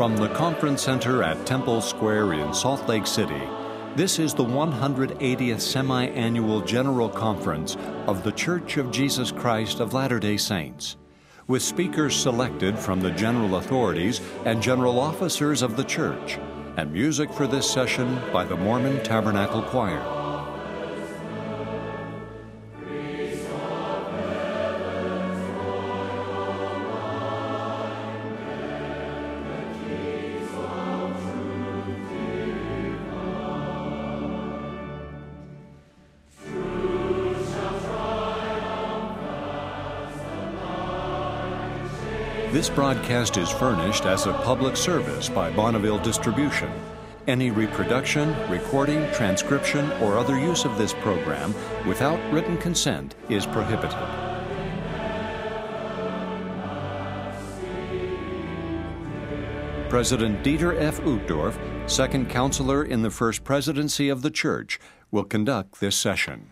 From the Conference Center at Temple Square in Salt Lake City, this is the 180th Semi-Annual General Conference of The Church of Jesus Christ of Latter-day Saints, with speakers selected from the general authorities and general officers of the Church, and music for this session by the Mormon Tabernacle Choir. This broadcast is furnished as a public service by Bonneville Distribution. Any reproduction, recording, transcription, or other use of this program without written consent is prohibited. President Dieter F. Uchtdorf, second counselor in the First Presidency of the Church, will conduct this session.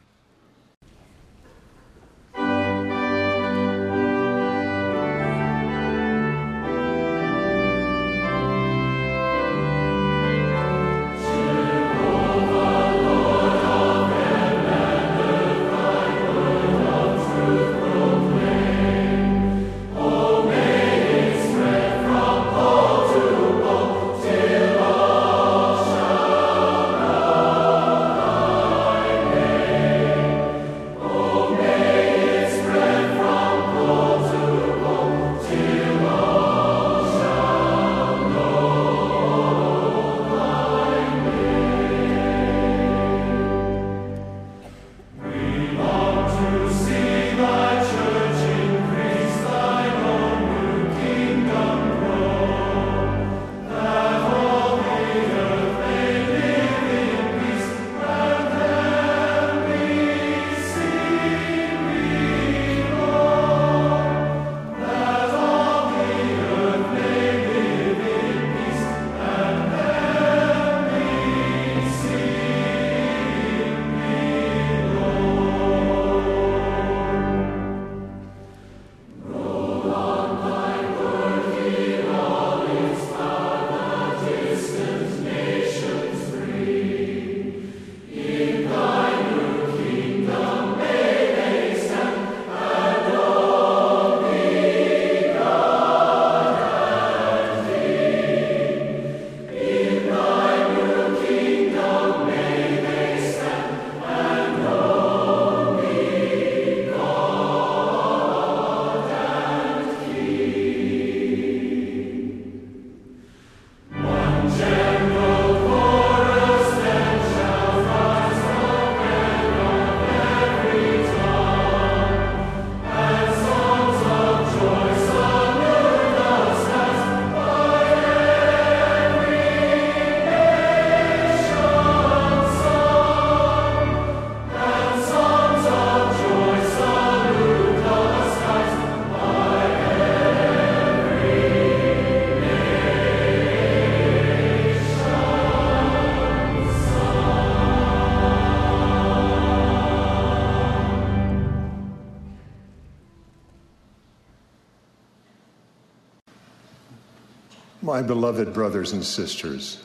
My beloved brothers and sisters,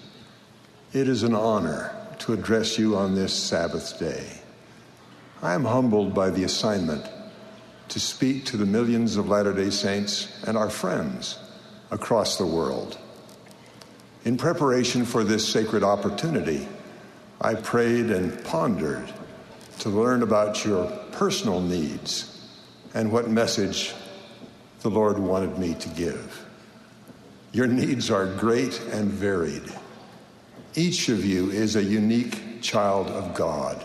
it is an honor to address you on this Sabbath day. I am humbled by the assignment to speak to the millions of Latter-day Saints and our friends across the world. In preparation for this sacred opportunity, I prayed and pondered to learn about your personal needs and what message the Lord wanted me to give. Your needs are great and varied. Each of you is a unique child of God.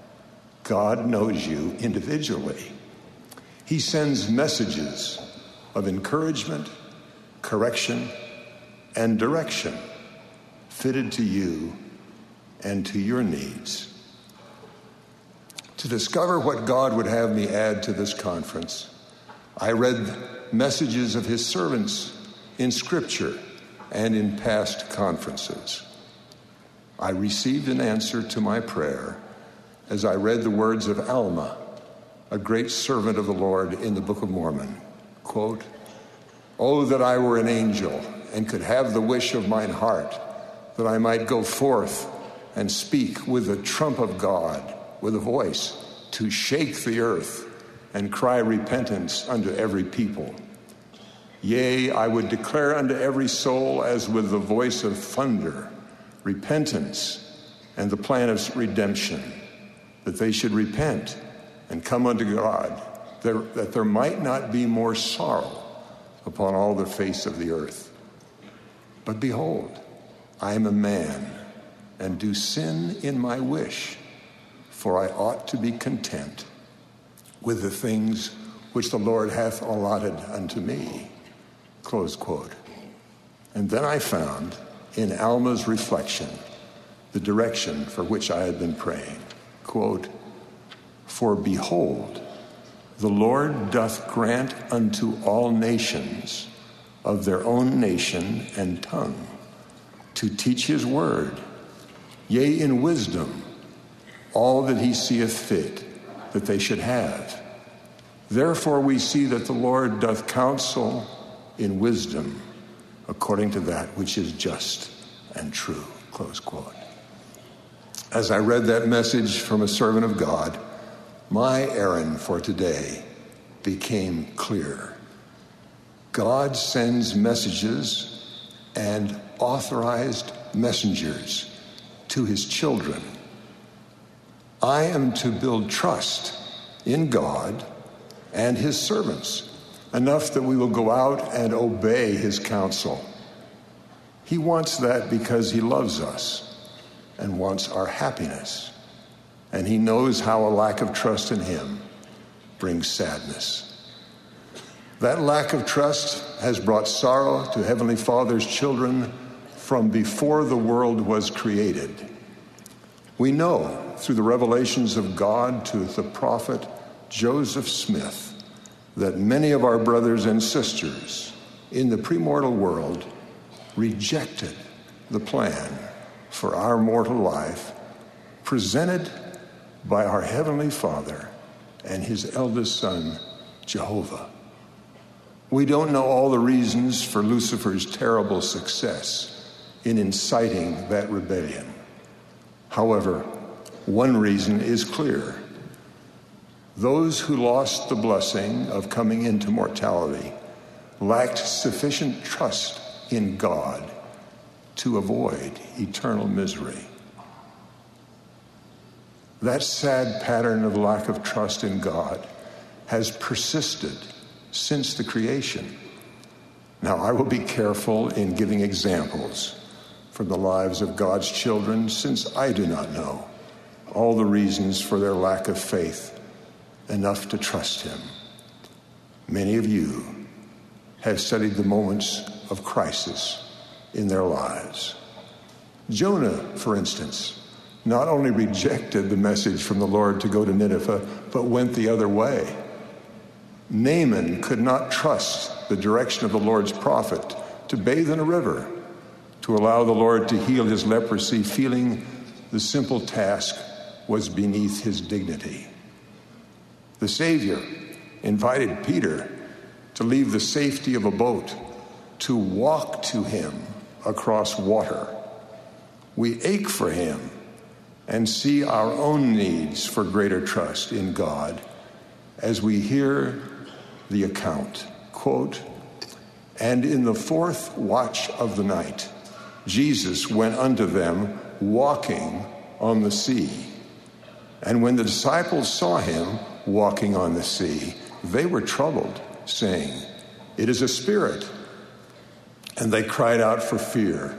God knows you individually. He sends messages of encouragement, correction, and direction fitted to you and to your needs. To discover what God would have me add to this conference, I read messages of his servants in Scripture and in past conferences. I received an answer to my prayer as I read the words of Alma, a great servant of the Lord in the Book of Mormon. Quote, "Oh, that I were an angel and could have the wish of mine heart, that I might go forth and speak with the trump of God, with a voice, to shake the earth and cry repentance unto every people. Yea, I would declare unto every soul as with the voice of thunder, repentance and the plan of redemption, that they should repent and come unto God, that there might not be more sorrow upon all the face of the earth. But behold, I am a man, and do sin in my wish, for I ought to be content with the things which the Lord hath allotted unto me. Close quote. And then I found in Alma's reflection the direction for which I had been praying. Quote, for behold, the Lord doth grant unto all nations of their own nation and tongue to teach his word, yea, in wisdom, all that he seeth fit that they should have. Therefore we see that the Lord doth counsel in wisdom according to that which is just and true. Close quote. As I read that message from a servant of God, my errand for today became clear. God sends messages and authorized messengers to his children. I am to build trust in God and his servants enough that we will go out and obey his counsel. He wants that because he loves us and wants our happiness. And he knows how a lack of trust in him brings sadness. That lack of trust has brought sorrow to Heavenly Father's children from before the world was created. We know through the revelations of God to the prophet Joseph Smith that many of our brothers and sisters in the premortal world rejected the plan for our mortal life presented by our Heavenly Father and his eldest son, Jehovah. We don't know all the reasons for Lucifer's terrible success in inciting that rebellion. However, one reason is clear. Those who lost the blessing of coming into mortality lacked sufficient trust in God to avoid eternal misery. That sad pattern of lack of trust in God has persisted since the creation. Now, I will be careful in giving examples from the lives of God's children, since I do not know all the reasons for their lack of faith enough to trust him. Many of you have studied the moments of crisis in their lives. Jonah, for instance, not only rejected the message from the Lord to go to Nineveh, but went the other way. Naaman could not trust the direction of the Lord's prophet to bathe in a river, to allow the Lord to heal his leprosy, feeling the simple task was beneath his dignity. The Savior invited Peter to leave the safety of a boat to walk to him across water. We ache for him and see our own needs for greater trust in God as we hear the account. Quote, and in the fourth watch of the night, Jesus went unto them walking on the sea. And when the disciples saw him walking on the sea, they were troubled, saying, it is a spirit. And they cried out for fear.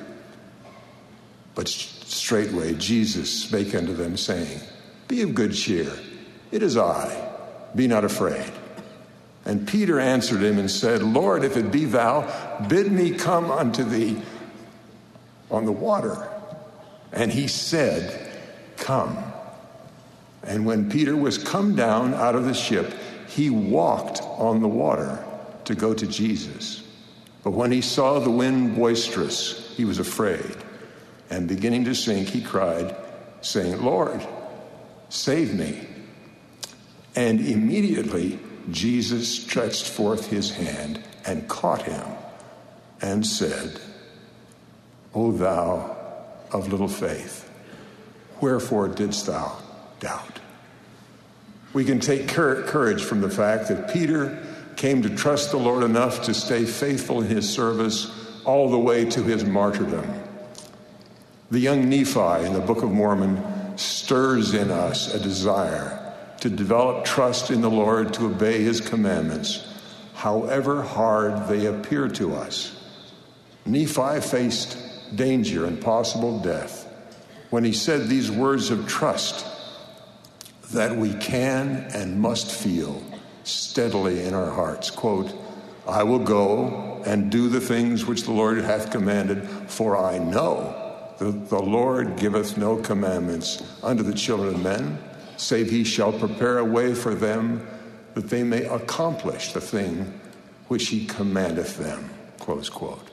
But straightway Jesus spake unto them, saying, be of good cheer, it is I, be not afraid. And Peter answered him and said, Lord, if it be thou, bid me come unto thee on the water. And he said, come. And when Peter was come down out of the ship, he walked on the water to go to Jesus. But when he saw the wind boisterous, he was afraid. And beginning to sink, he cried, saying, Lord, save me. And immediately Jesus stretched forth his hand and caught him and said, O thou of little faith, wherefore didst thou doubt? We can take courage from the fact that Peter came to trust the Lord enough to stay faithful in his service all the way to his martyrdom. The young Nephi in the Book of Mormon stirs in us a desire to develop trust in the Lord, to obey his commandments, however hard they appear to us. Nephi faced danger and possible death when he said these words of trust that we can and must feel steadily in our hearts. Quote, I will go and do the things which the Lord hath commanded, for I know that the Lord giveth no commandments unto the children of men, save he shall prepare a way for them that they may accomplish the thing which he commandeth them. Close quote.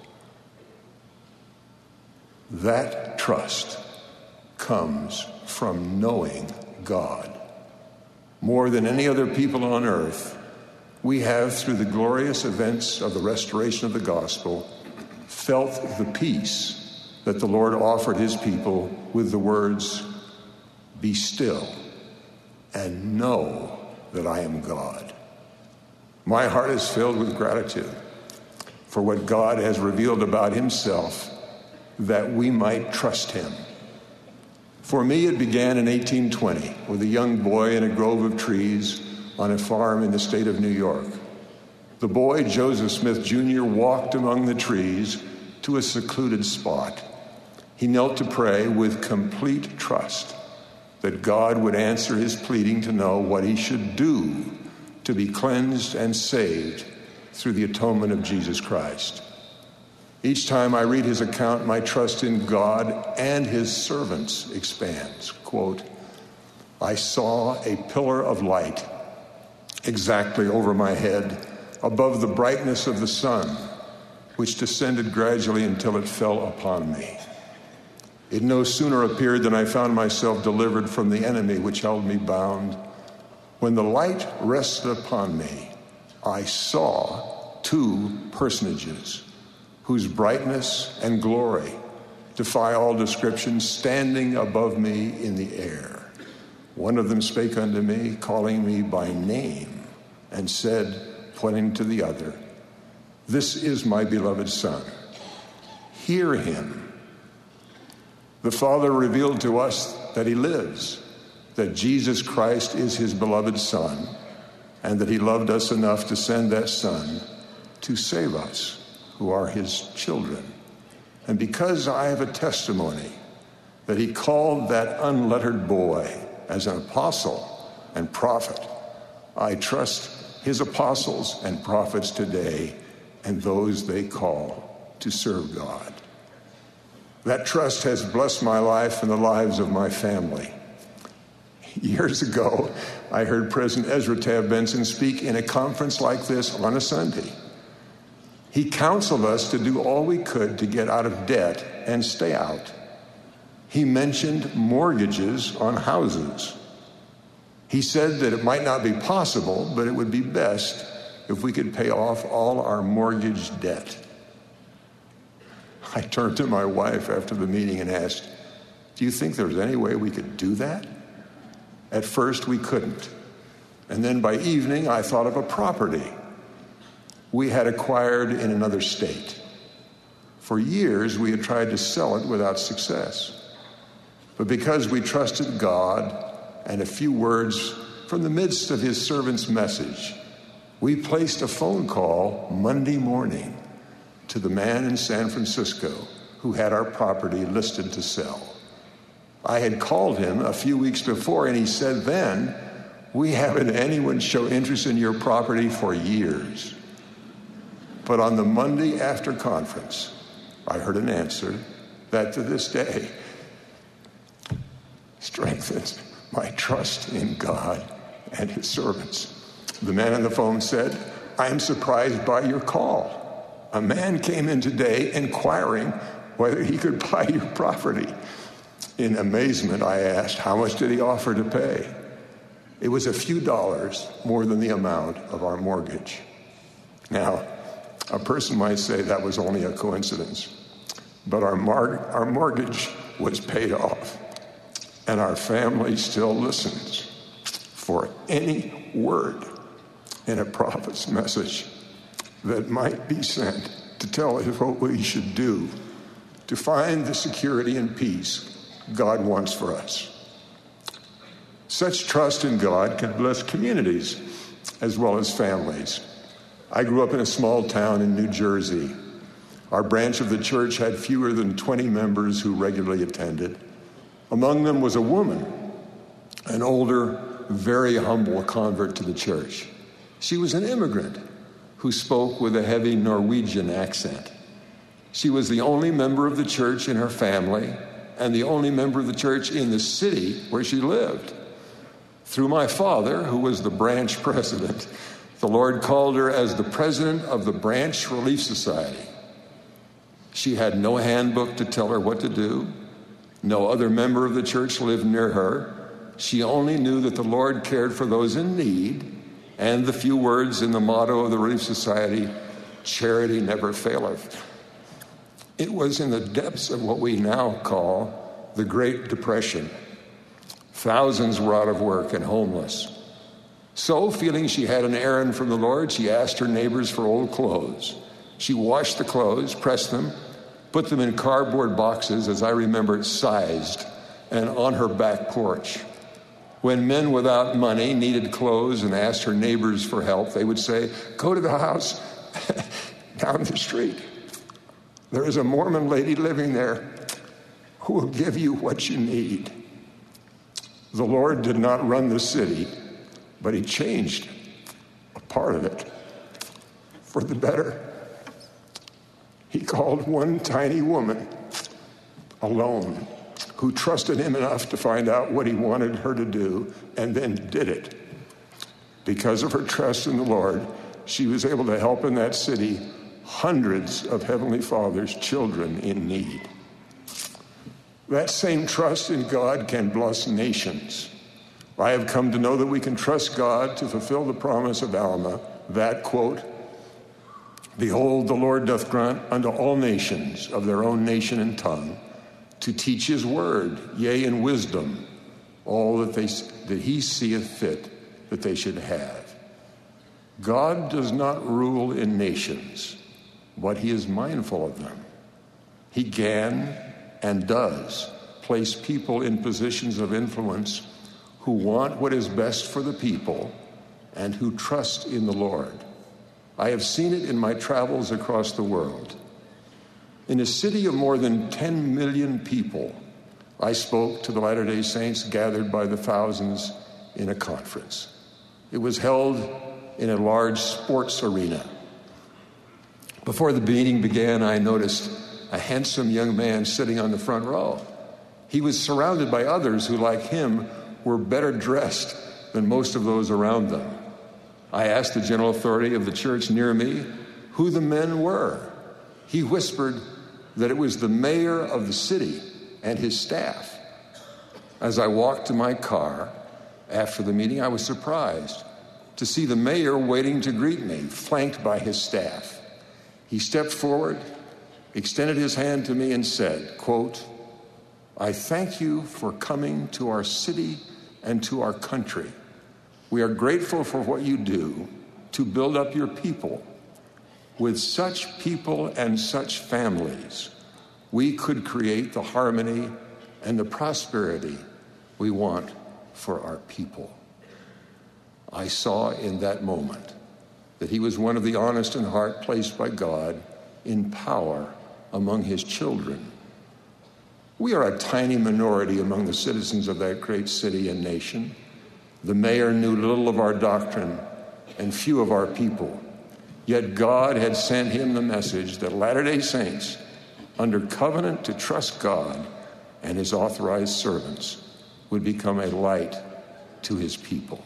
That trust comes from knowing God. More than any other people on earth, we have, through the glorious events of the restoration of the gospel, felt the peace that the Lord offered his people with the words, be still and know that I am God. My heart is filled with gratitude for what God has revealed about himself that we might trust him. For me, it began in 1820 with a young boy in a grove of trees on a farm in the state of New York. The boy, Joseph Smith Jr., walked among the trees to a secluded spot. He knelt to pray with complete trust that God would answer his pleading to know what he should do to be cleansed and saved through the atonement of Jesus Christ. Each time I read his account, my trust in God and his servants expands. Quote, I saw a pillar of light exactly over my head, above the brightness of the sun, which descended gradually until it fell upon me. It no sooner appeared than I found myself delivered from the enemy which held me bound. When the light rested upon me, I saw two personages whose brightness and glory defy all description, standing above me in the air. One of them spake unto me, calling me by name, and said, pointing to the other, this is my beloved Son. Hear him. The Father revealed to us that he lives, that Jesus Christ is his beloved Son, and that he loved us enough to send that Son to save us, who are his children. And because I have a testimony that he called that unlettered boy as an apostle and prophet, I trust his apostles and prophets today and those they call to serve God. That trust has blessed my life and the lives of my family. Years ago, I heard President Ezra Taft Benson speak in a conference like this on a Sunday. He counseled us to do all we could to get out of debt and stay out. He mentioned mortgages on houses. He said that it might not be possible, but it would be best if we could pay off all our mortgage debt. I turned to my wife after the meeting and asked, do you think there's any way we could do that? At first, we couldn't. And then by evening, I thought of a property we had acquired in another state. For years, we had tried to sell it without success. But because we trusted God and a few words from the midst of his servant's message, we placed a phone call Monday morning to the man in San Francisco who had our property listed to sell. I had called him a few weeks before, and he said then, we haven't had anyone show interest in your property for years. But on the Monday after conference, I heard an answer that to this day strengthens my trust in God and his servants. The man on the phone said, I am surprised by your call. A man came in today inquiring whether he could buy your property. In amazement, I asked, how much did he offer to pay? It was a few dollars more than the amount of our mortgage. Now, A person might say that was only a coincidence, but our mortgage was paid off, and our family still listens for any word in a prophet's message that might be sent to tell us what we should do to find the security and peace God wants for us. Such trust in God can bless communities as well as families. I grew up in a small town in New Jersey. Our branch of the church had fewer than 20 members who regularly attended. Among them was a woman, an older, very humble convert to the church. She was an immigrant who spoke with a heavy Norwegian accent. She was the only member of the church in her family and the only member of the church in the city where she lived. Through my father, who was the branch president, the Lord called her as the president of the Branch Relief Society. She had no handbook to tell her what to do. No other member of the church lived near her. She only knew that the Lord cared for those in need, and the few words in the motto of the Relief Society, charity never faileth. It was in the depths of what we now call the Great Depression. Thousands were out of work and homeless. So, feeling she had an errand from the Lord, she asked her neighbors for old clothes. She washed the clothes, pressed them, put them in cardboard boxes, as I remember it, sized, and on her back porch. When men without money needed clothes and asked her neighbors for help, they would say, "Go to the house down the street. There is a Mormon lady living there who will give you what you need." The Lord did not run the city, but he changed a part of it for the better. He called one tiny woman alone who trusted him enough to find out what he wanted her to do and then did it. Because of her trust in the Lord, she was able to help in that city hundreds of Heavenly Father's children in need. That same trust in God can bless nations. I have come to know that we can trust God to fulfill the promise of Alma, that, quote, "Behold, the Lord doth grant unto all nations of their own nation and tongue to teach his word, yea, in wisdom, all that he seeth fit that they should have." God does not rule in nations, but he is mindful of them. He can and does place people in positions of influence who want what is best for the people and who trust in the Lord. I have seen it in my travels across the world. In a city of more than 10 million people, I spoke to the Latter-day Saints gathered by the thousands in a conference. It was held in a large sports arena. Before the meeting began, I noticed a handsome young man sitting on the front row. He was surrounded by others who, like him, were better dressed than most of those around them. I asked the general authority of the church near me who the men were. He whispered that it was the mayor of the city and his staff. As I walked to my car after the meeting, I was surprised to see the mayor waiting to greet me, flanked by his staff. He stepped forward, extended his hand to me and said, quote, "I thank you for coming to our city and to our country. We are grateful for what you do to build up your people. With such people and such families, we could create the harmony and the prosperity we want for our people." I saw in that moment that he was one of the honest in heart placed by God in power among his children. We are a tiny minority among the citizens of that great city and nation. The mayor knew little of our doctrine and few of our people. Yet God had sent him the message that Latter-day Saints, under covenant to trust God and his authorized servants, would become a light to his people.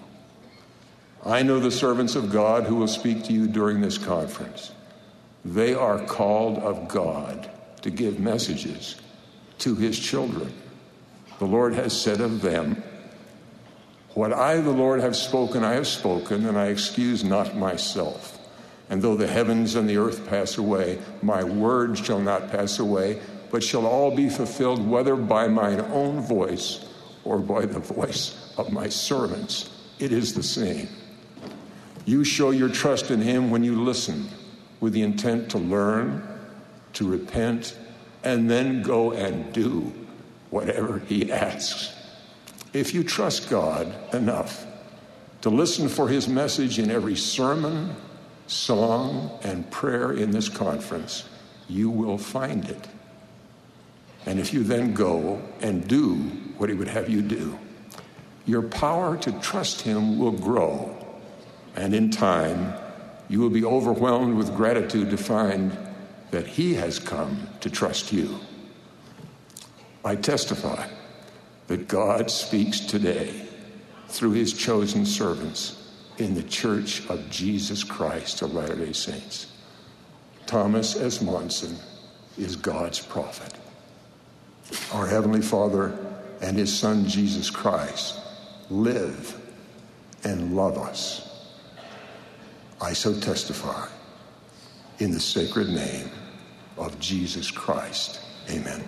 I know the servants of God who will speak to you during this conference. They are called of God to give messages to his children. The Lord has said of them, "What I, the Lord, have spoken, and I excuse not myself. And though the heavens and the earth pass away, my words shall not pass away, but shall all be fulfilled, whether by mine own voice or by the voice of my servants. It is the same. You show your trust in him when you listen with the intent to learn, to repent, and then go and do whatever he asks. If you trust God enough to listen for his message in every sermon, song, and prayer in this conference, you will find it. And if you then go and do what he would have you do, your power to trust him will grow. And in time, you will be overwhelmed with gratitude to find that he has come to trust you. I testify that God speaks today through his chosen servants in the Church of Jesus Christ of Latter-day Saints. Thomas S. Monson is God's prophet. Our Heavenly Father and his Son Jesus Christ live and love us. I so testify in the sacred name of Jesus Christ. Amen.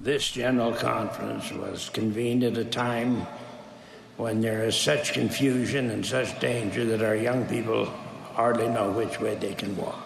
This General Conference was convened at a time when there is such confusion and such danger that our young people hardly know which way they can walk.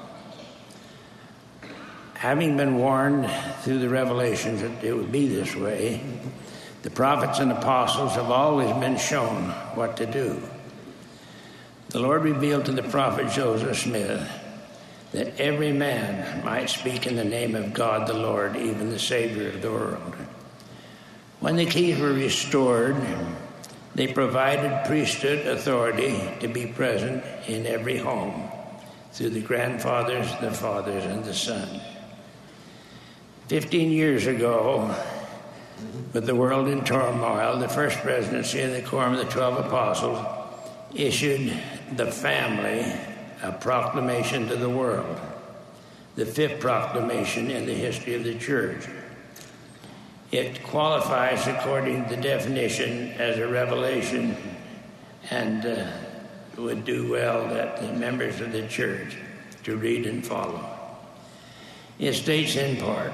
Having been warned through the revelations that it would be this way, the prophets and apostles have always been shown what to do. The Lord revealed to the prophet Joseph Smith that every man might speak in the name of God the Lord, even the Savior of the world. When the keys were restored, they provided priesthood authority to be present in every home through the grandfathers, the fathers, and the sons. 15 years ago, with the world in turmoil, the First Presidency and the Quorum of the 12 Apostles issued the family a proclamation to the world, the fifth proclamation in the history of the Church. It qualifies according to the definition as a revelation and would do well that the members of the Church to read and follow. It states in part,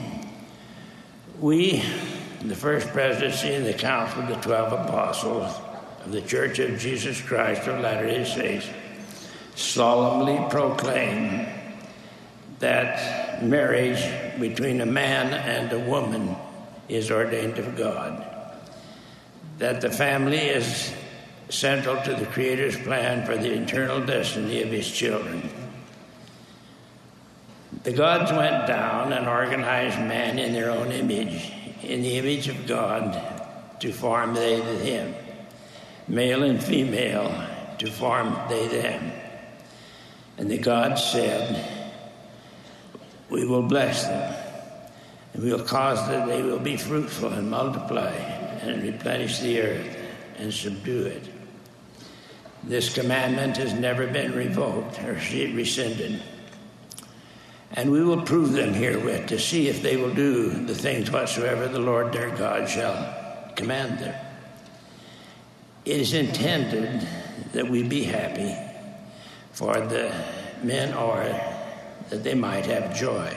we, the First Presidency and the Council of the 12 Apostles of the Church of Jesus Christ of Latter-day Saints, solemnly proclaim that marriage between a man and a woman is ordained of God, that the family is central to the Creator's plan for the eternal destiny of His children. The gods went down and organized man in their own image, in the image of God, to form they him, male and female, to form they them. And the gods said, we will bless them, and we will cause that they will be fruitful and multiply and replenish the earth and subdue it. This commandment has never been revoked or rescinded. And we will prove them herewith to see if they will do the things whatsoever the Lord their God shall command them. It is intended that we be happy, for the men are that they might have joy.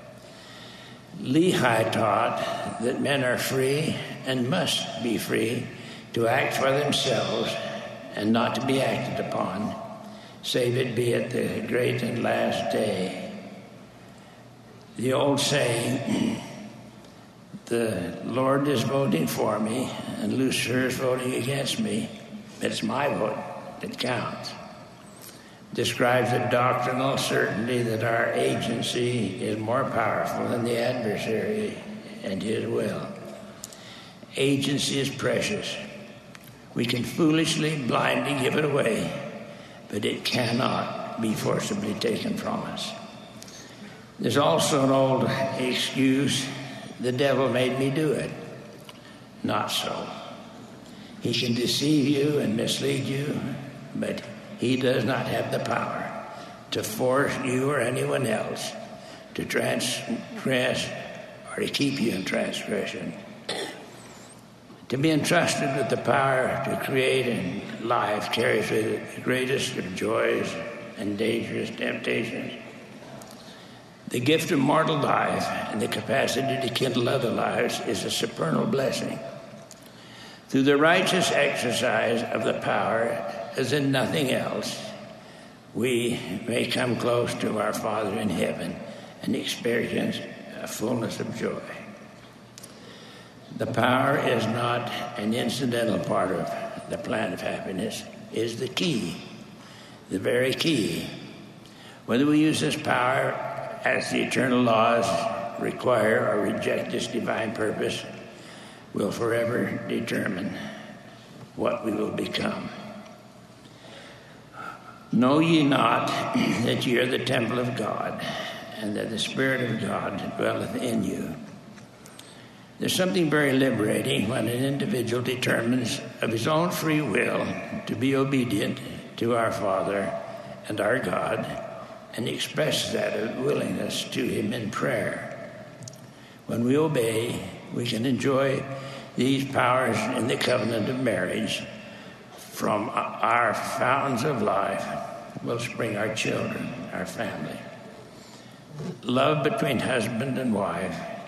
Lehi taught that men are free and must be free to act for themselves and not to be acted upon, save it be at the great and last day. The old saying, the Lord is voting for me and Lucifer is voting against me, it's my vote that counts, describes a doctrinal certainty that our agency is more powerful than the adversary and his will. Agency is precious. We can foolishly, blindly give it away, but it cannot be forcibly taken from us. There's also an old excuse, the devil made me do it. Not so. He can deceive you and mislead you, but he does not have the power to force you or anyone else to transgress or to keep you in transgression. To be entrusted with the power to create in life carries with it the greatest of joys and dangerous temptations. The gift of mortal life and the capacity to kindle other lives is a supernal blessing. Through the righteous exercise of the power, as in nothing else, we may come close to our Father in heaven and experience a fullness of joy. The power is not an incidental part of the plan of happiness, it is the key, the very key. Whether we use this power as the eternal laws require or reject this divine purpose will forever determine what we will become. Know ye not that ye are the temple of God, and that the Spirit of God dwelleth in you? There's something very liberating when an individual determines of his own free will to be obedient to our Father and our God, and expresses that willingness to Him in prayer. When we obey, we can enjoy these powers in the covenant of marriage. From our fountains of life will spring our children, our family. Love between husband and wife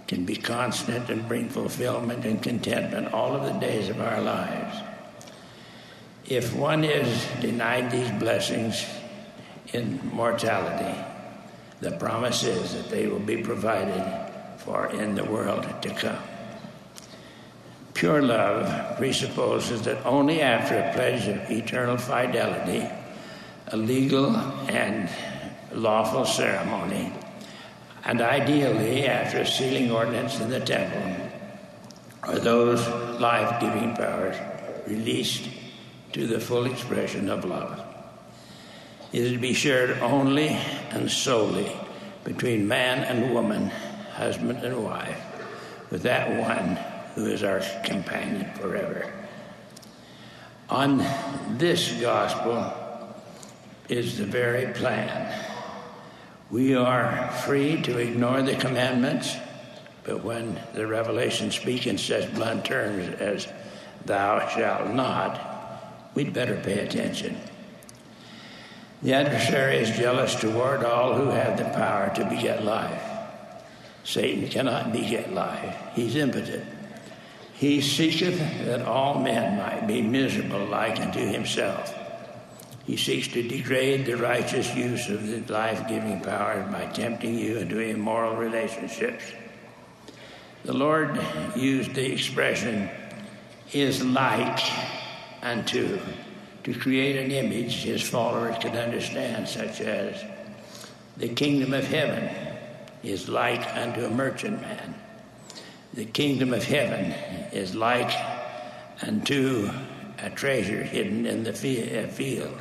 can be constant and bring fulfillment and contentment all of the days of our lives. If one is denied these blessings in mortality, the promise is that they will be provided for in the world to come. Pure love presupposes that only after a pledge of eternal fidelity, a legal and lawful ceremony, and ideally after a sealing ordinance in the temple, are those life-giving powers released to the full expression of love. It is to be shared only and solely between man and woman, husband and wife, with that one who is our companion forever. On this gospel is the very plan. We are free to ignore the commandments, but when the Revelation speaks in such blunt terms as "thou shalt not," we'd better pay attention. The adversary is jealous toward all who have the power to beget life. Satan cannot beget life. He's impotent. He seeketh that all men might be miserable like unto himself. He seeks to degrade the righteous use of the life-giving power by tempting you into immoral relationships. The Lord used the expression, is like unto, to create an image his followers could understand, such as the kingdom of heaven is like unto a merchantman. The kingdom of heaven is like unto a treasure hidden in the field.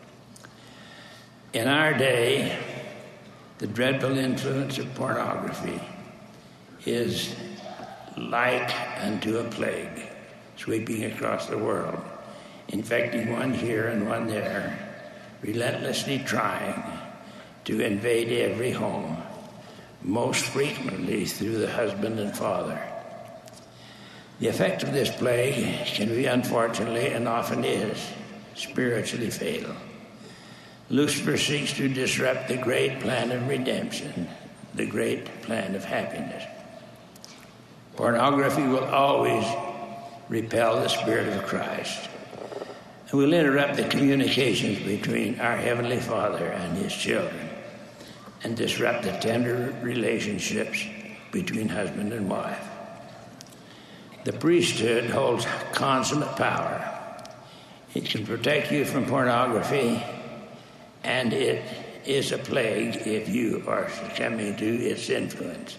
In our day, the dreadful influence of pornography is like unto a plague sweeping across the world, infecting one here and one there, relentlessly trying to invade every home, most frequently through the husband and father. The effect of this plague can be, unfortunately, and often is, spiritually fatal. Lucifer seeks to disrupt the great plan of redemption, the great plan of happiness. Pornography will always repel the Spirit of Christ and will interrupt the communications between our Heavenly Father and His children and disrupt the tender relationships between husband and wife. The priesthood holds consummate power. It can protect you from pornography, and it is a plague if you are succumbing to its influence.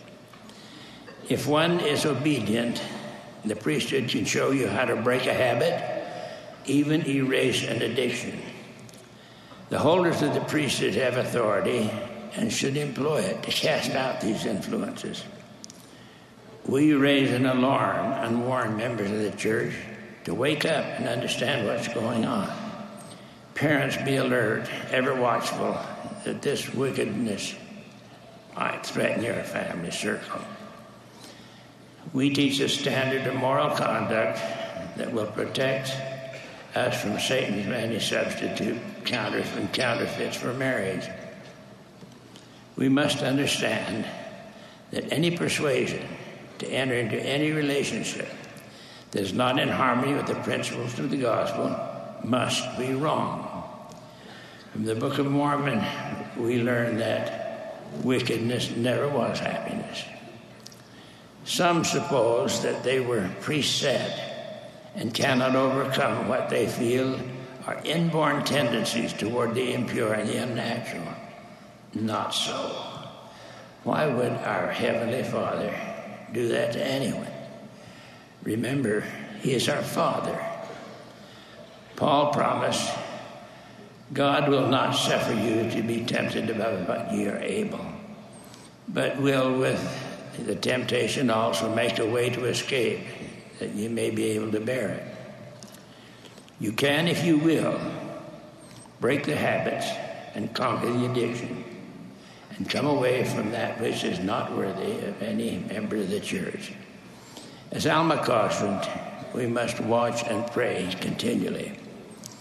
If one is obedient, the priesthood can show you how to break a habit, even erase an addiction. The holders of the priesthood have authority and should employ it to cast out these influences. We raise an alarm and warn members of the church to wake up and understand what's going on. Parents, be alert, ever watchful that this wickedness might threaten your family circle. We teach a standard of moral conduct that will protect us from Satan's many substitute counterfeits for marriage. We must understand that any persuasion to enter into any relationship that is not in harmony with the principles of the gospel must be wrong. From the Book of Mormon, we learn that wickedness never was happiness. Some suppose that they were preset and cannot overcome what they feel are inborn tendencies toward the impure and the unnatural. Not so. Why would our Heavenly Father do that to anyone? Remember, He is our Father. Paul promised, God will not suffer you to be tempted above what ye are able, but will with the temptation also make a way to escape, that you may be able to bear it. You can, if you will, break the habits and conquer the addiction and come away from that which is not worthy of any member of the church. As Alma cautioned, we must watch and pray continually.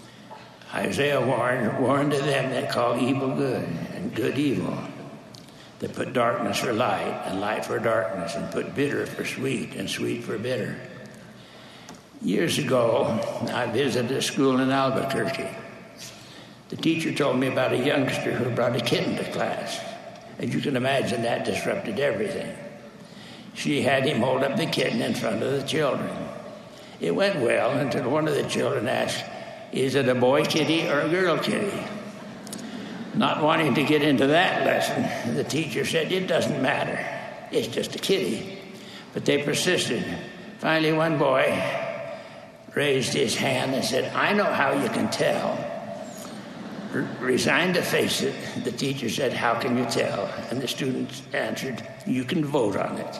Isaiah warned to them that call evil good and good evil, They put darkness for light and light for darkness, and put bitter for sweet and sweet for bitter. Years ago, I visited a school in Albuquerque. The teacher told me about a youngster who brought a kitten to class. As you can imagine, that disrupted everything. She had him hold up the kitten in front of the children. It went well until one of the children asked, "Is it a boy kitty or a girl kitty?" Not wanting to get into that lesson, the teacher said, "It doesn't matter. It's just a kitty." But they persisted. Finally, one boy raised his hand and said, "I know how you can tell." Resigned to face it, the teacher said, "How can you tell?" And the students answered, "You can vote on it."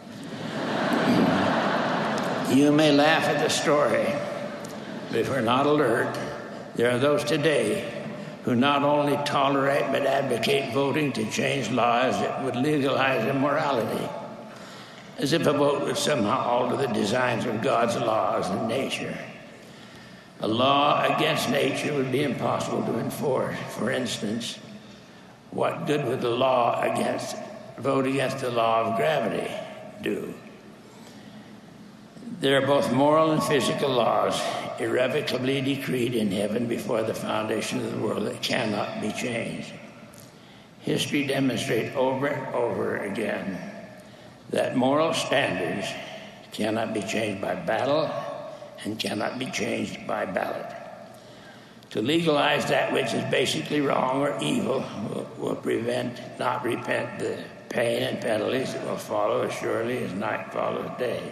You may laugh at the story, but if we're not alert, there are those today who not only tolerate but advocate voting to change laws that would legalize immorality, as if a vote would somehow alter the designs of God's laws and nature. A law against nature would be impossible to enforce. For instance, what good would the vote against the law of gravity do? There are both moral and physical laws irrevocably decreed in heaven before the foundation of the world that cannot be changed. History demonstrates over and over again that moral standards cannot be changed by battle and cannot be changed by ballot. To legalize that which is basically wrong or evil will not repent the pain and penalties that will follow as surely as night follows day.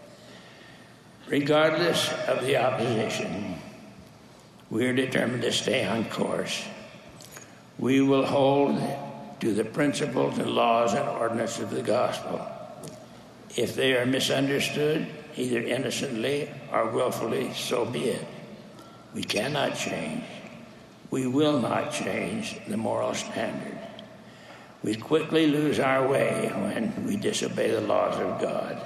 Regardless of the opposition, we are determined to stay on course. We will hold to the principles and laws and ordinances of the gospel. If they are misunderstood, either innocently or willfully, so be it. We cannot change. We will not change the moral standard. We quickly lose our way when we disobey the laws of God.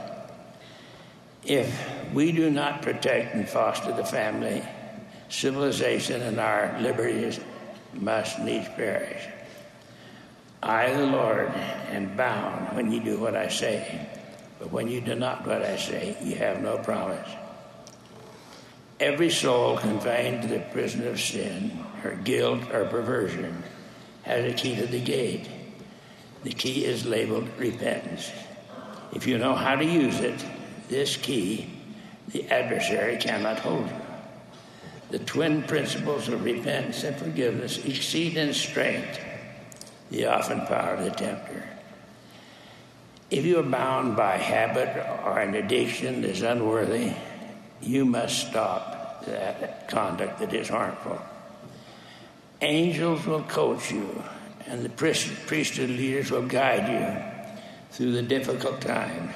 If we do not protect and foster the family, civilization and our liberties must needs perish. I, the Lord, am bound when you do what I say, but when you do not what I say, you have no promise. Every soul confined to the prison of sin, or guilt, or perversion, has a key to the gate. The key is labeled repentance. If you know how to use it, this key, the adversary cannot hold you. The twin principles of repentance and forgiveness exceed in strength the often power of the tempter. If you are bound by habit or an addiction that is unworthy, you must stop that conduct that is harmful. Angels will coach you, and the priesthood leaders will guide you through the difficult times.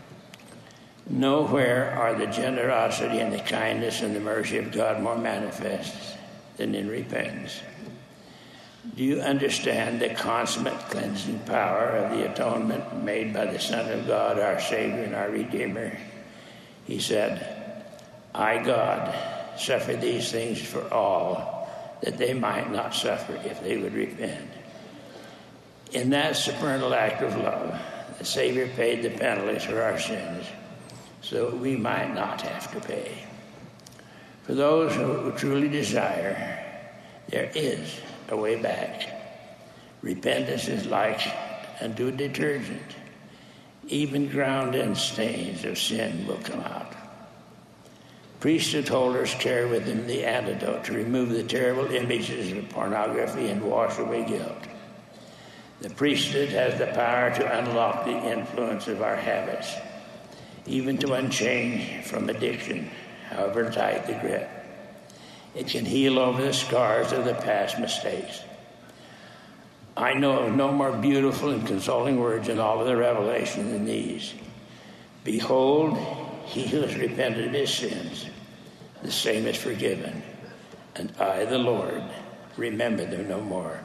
Nowhere are the generosity and the kindness and the mercy of God more manifest than in repentance. Do you understand the consummate cleansing power of the atonement made by the Son of God, our Savior and our Redeemer? He said, "I, God, suffer these things for all, that they might not suffer if they would repent." In that supernal act of love, the Savior paid the penalties for our sins, so we might not have to pay. For those who truly desire, there is a way back. Repentance is like unto a detergent. Even ground-in stains of sin will come out. Priesthood holders carry with them the antidote to remove the terrible images of pornography and wash away guilt. The priesthood has the power to unlock the influence of our habits, even to unchain from addiction, however tight the grip. It can heal over the scars of the past mistakes. I know of no more beautiful and consoling words in all of the Revelation than these. Behold, he who has repented of his sins, the same is forgiven, and I, the Lord, remember them no more.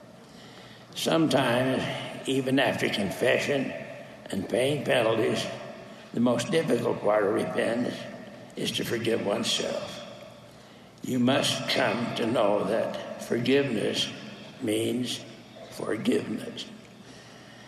Sometimes, even after confession and paying penalties, the most difficult part of repentance is to forgive oneself. You must come to know that forgiveness means forgiveness.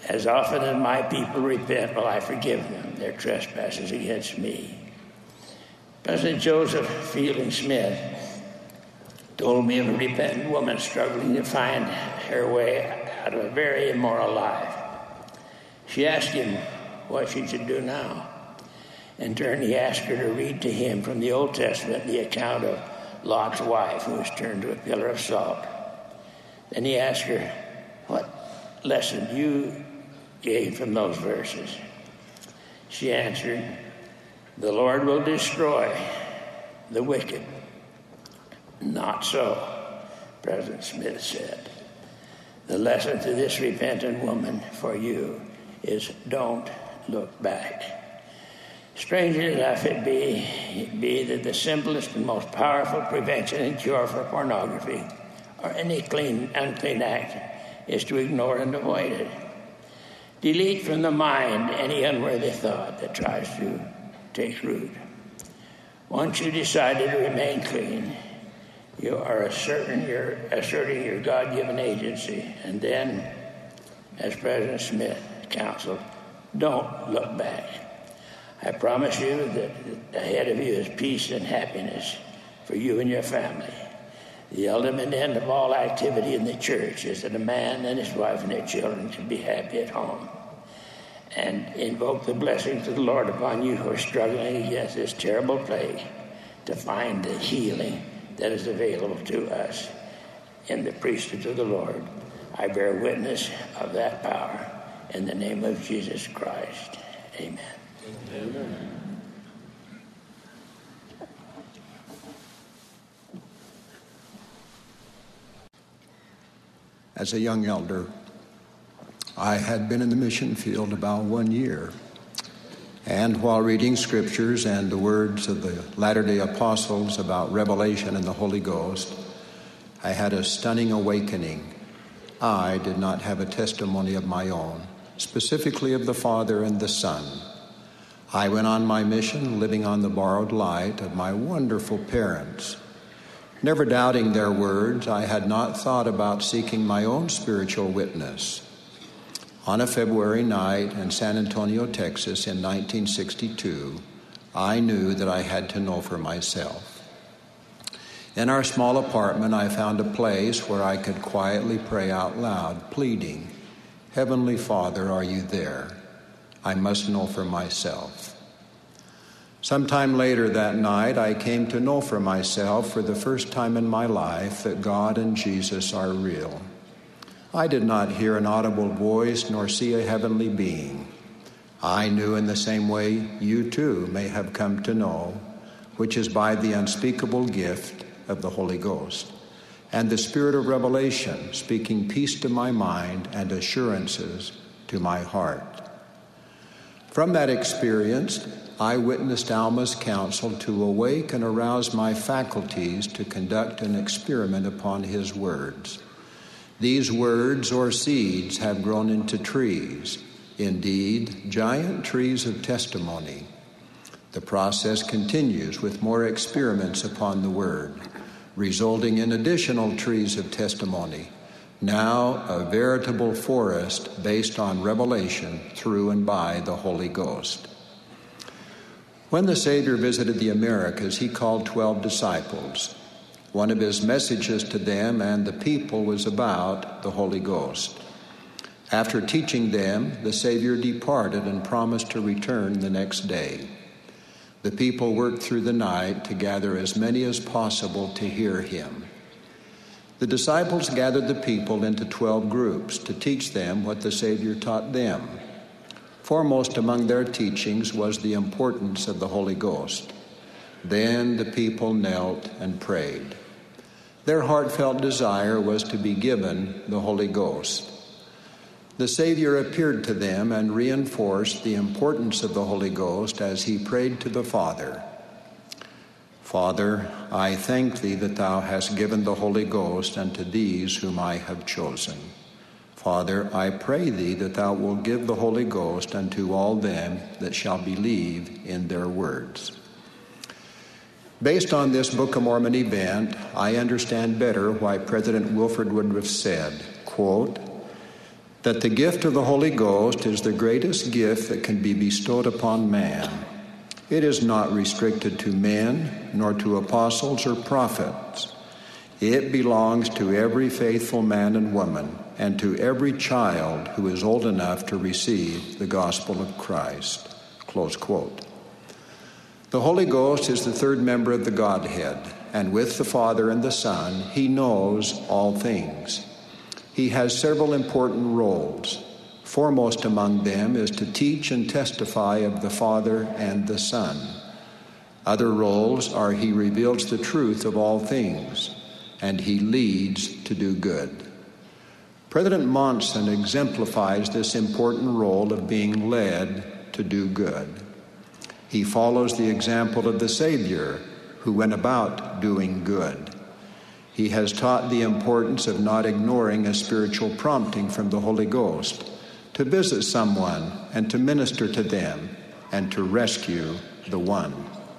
As often as my people repent, will I forgive them their trespasses against me. President Joseph Fielding Smith told me of a repentant woman struggling to find her way out of a very immoral life. She asked him what she should do now. In turn, he asked her to read to him from the Old Testament the account of Lot's wife who was turned to a pillar of salt. Then he asked her, what lesson you gave from those verses? She answered, the Lord will destroy the wicked. Not so, President Smith said. The lesson to this repentant woman for you is don't look back. Strangely enough, it be that the simplest and most powerful prevention and cure for pornography or any unclean act is to ignore and avoid it. Delete from the mind any unworthy thought that tries to take root. Once you decided to remain clean, you are asserting your God-given agency. And then, as President Smith counseled, don't look back. I promise you that ahead of you is peace and happiness for you and your family. The ultimate end of all activity in the church is that a man and his wife and their children can be happy at home. And invoke the blessings of the Lord upon you who are struggling against this terrible plague to find the healing that is available to us in the priesthood of the Lord. I bear witness of that power in the name of Jesus Christ. Amen. Amen. As a young elder, I had been in the mission field about 1 year. And while reading scriptures and the words of the Latter-day Apostles about revelation and the Holy Ghost, I had a stunning awakening. I did not have a testimony of my own, specifically of the Father and the Son. I went on my mission living on the borrowed light of my wonderful parents. Never doubting their words, I had not thought about seeking my own spiritual witness. On a February night in San Antonio, Texas in 1962, I knew that I had to know for myself. In our small apartment, I found a place where I could quietly pray out loud, pleading, Heavenly Father, are you there? I must know for myself. Sometime later that night, I came to know for myself for the first time in my life that God and Jesus are real. I did not hear an audible voice nor see a heavenly being. I knew in the same way you too may have come to know, which is by the unspeakable gift of the Holy Ghost and the Spirit of revelation speaking peace to my mind and assurances to my heart. From that experience, I witnessed Alma's counsel to awake and arouse my faculties to conduct an experiment upon his words. These words or seeds have grown into trees, indeed, giant trees of testimony. The process continues with more experiments upon the word, resulting in additional trees of testimony, now a veritable forest based on revelation through and by the Holy Ghost. When the Savior visited the Americas, he called 12 disciples. One of his messages to them and the people was about the Holy Ghost. After teaching them, the Savior departed and promised to return the next day. The people worked through the night to gather as many as possible to hear him. The disciples gathered the people into 12 groups to teach them what the Savior taught them. Foremost among their teachings was the importance of the Holy Ghost. Then the people knelt and prayed. Their heartfelt desire was to be given the Holy Ghost. The Savior appeared to them and reinforced the importance of the Holy Ghost as he prayed to the Father. Father, I thank thee that thou hast given the Holy Ghost unto these whom I have chosen. Father, I pray thee that thou wilt give the Holy Ghost unto all them that shall believe in their words. Based on this Book of Mormon event, I understand better why President Wilford Woodruff said, quote, that the gift of the Holy Ghost is the greatest gift that can be bestowed upon man. It is not restricted to men, nor to apostles or prophets. It belongs to every faithful man and woman, and to every child who is old enough to receive the gospel of Christ." Close quote. The Holy Ghost is the third member of the Godhead, and with the Father and the Son, he knows all things. He has several important roles. Foremost among them is to teach and testify of the Father and the Son. Other roles are he reveals the truth of all things, and he leads to do good. President Monson exemplifies this important role of being led to do good. He follows the example of the Savior, who went about doing good. He has taught the importance of not ignoring a spiritual prompting from the Holy Ghost, to visit someone and to minister to them and to rescue the one.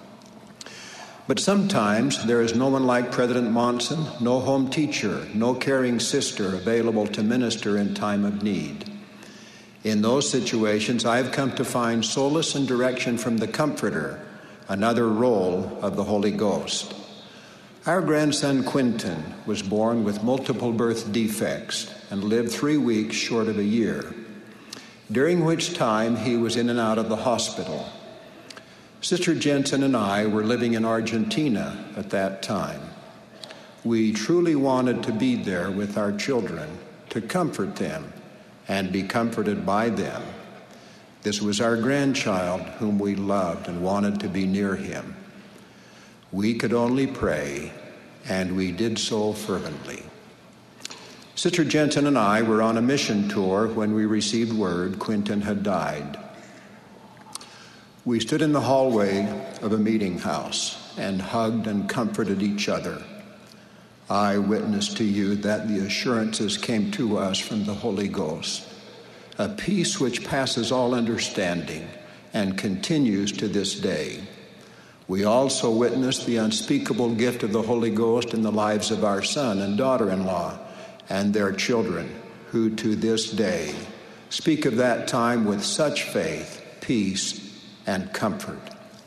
But sometimes there is no one like President Monson, no home teacher, no caring sister available to minister in time of need. In those situations, I've come to find solace and direction from the Comforter, another role of the Holy Ghost. Our grandson Quinton was born with multiple birth defects and lived 3 weeks short of a year, during which time he was in and out of the hospital. Sister Jensen and I were living in Argentina at that time. We truly wanted to be there with our children, to comfort them and be comforted by them. This was our grandchild whom we loved and wanted to be near him. We could only pray, and we did so fervently. Sister Jensen and I were on a mission tour when we received word Quinton had died. We stood in the hallway of a meeting house and hugged and comforted each other. I witness to you that the assurances came to us from the Holy Ghost, a peace which passes all understanding and continues to this day. We also witnessed the unspeakable gift of the Holy Ghost in the lives of our son and daughter-in-law and their children, who to this day speak of that time with such faith, peace, and comfort.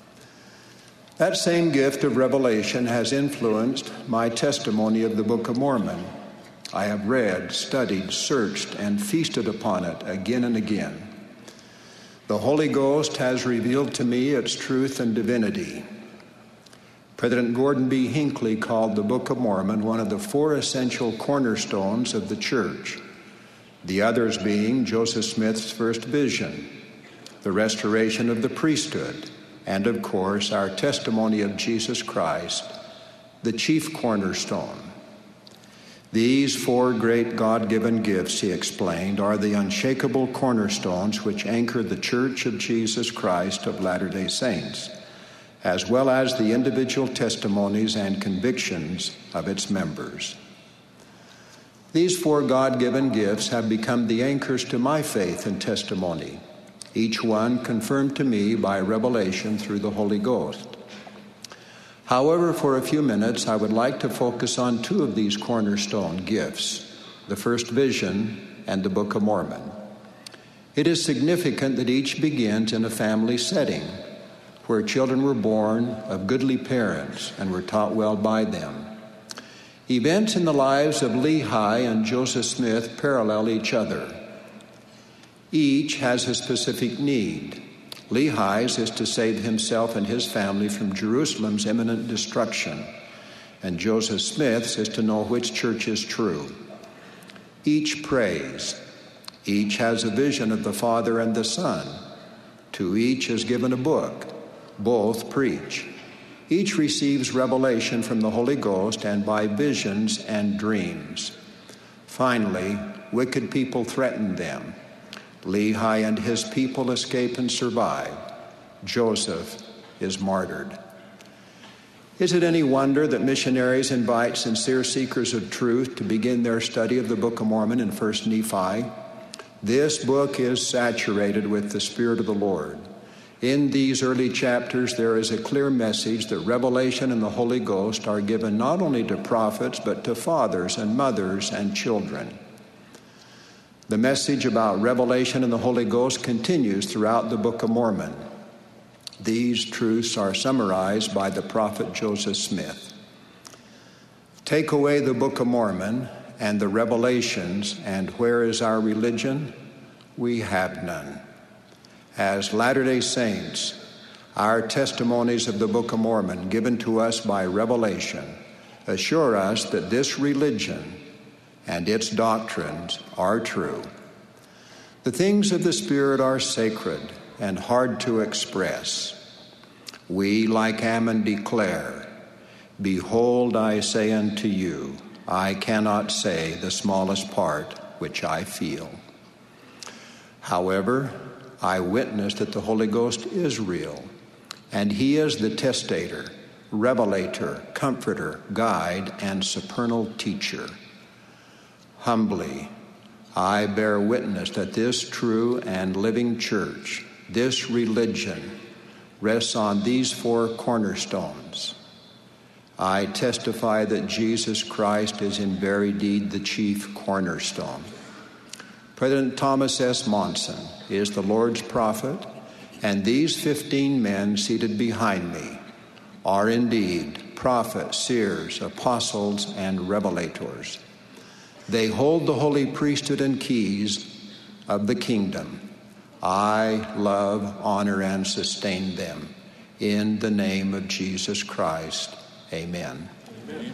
That same gift of revelation has influenced my testimony of the Book of Mormon. I have read, studied, searched, and feasted upon it again and again. The Holy Ghost has revealed to me its truth and divinity. President Gordon B. Hinckley called the Book of Mormon one of the 4 essential cornerstones of the church, the others being Joseph Smith's first vision, the restoration of the priesthood, and of course our testimony of Jesus Christ, the chief cornerstone. These 4 great God-given gifts, he explained, are the unshakable cornerstones which anchor the Church of Jesus Christ of Latter-day Saints, as well as the individual testimonies and convictions of its members. These 4 God-given gifts have become the anchors to my faith and testimony, each one confirmed to me by revelation through the Holy Ghost. However, for a few minutes, I would like to focus on 2 of these cornerstone gifts, the first vision and the Book of Mormon. It is significant that each begins in a family setting, where children were born of goodly parents and were taught well by them. Events in the lives of Lehi and Joseph Smith parallel each other. Each has a specific need. Lehi's is to save himself and his family from Jerusalem's imminent destruction, and Joseph Smith's is to know which church is true. Each prays. Each has a vision of the Father and the Son. To each is given a book. Both preach. Each receives revelation from the Holy Ghost and by visions and dreams. Finally, wicked people threaten them. Lehi and his people escape and survive. Joseph is martyred. Is it any wonder that missionaries invite sincere seekers of truth to begin their study of the Book of Mormon in 1 Nephi? This book is saturated with the Spirit of the Lord. In these early chapters, there is a clear message that revelation and the Holy Ghost are given not only to prophets, but to fathers and mothers and children. The message about revelation and the Holy Ghost continues throughout the Book of Mormon. These truths are summarized by the prophet Joseph Smith. Take away the Book of Mormon and the revelations, and where is our religion? We have none. As Latter-day Saints, our testimonies of the Book of Mormon given to us by revelation assure us that this religion and its doctrines are true. The things of the Spirit are sacred and hard to express. We, like Ammon, declare, "Behold, I say unto you, I cannot say the smallest part which I feel." However, I witness that the Holy Ghost is real, and he is the testator, revelator, comforter, guide, and supernal teacher. Humbly, I bear witness that this true and living church, this religion, rests on these four cornerstones. I testify that Jesus Christ is in very deed the chief cornerstone. President Thomas S. Monson is the Lord's prophet, and these 15 men seated behind me are indeed prophets, seers, apostles, and revelators. They hold the holy priesthood and keys of the kingdom. I love, honor, and sustain them. In the name of Jesus Christ, amen. Amen.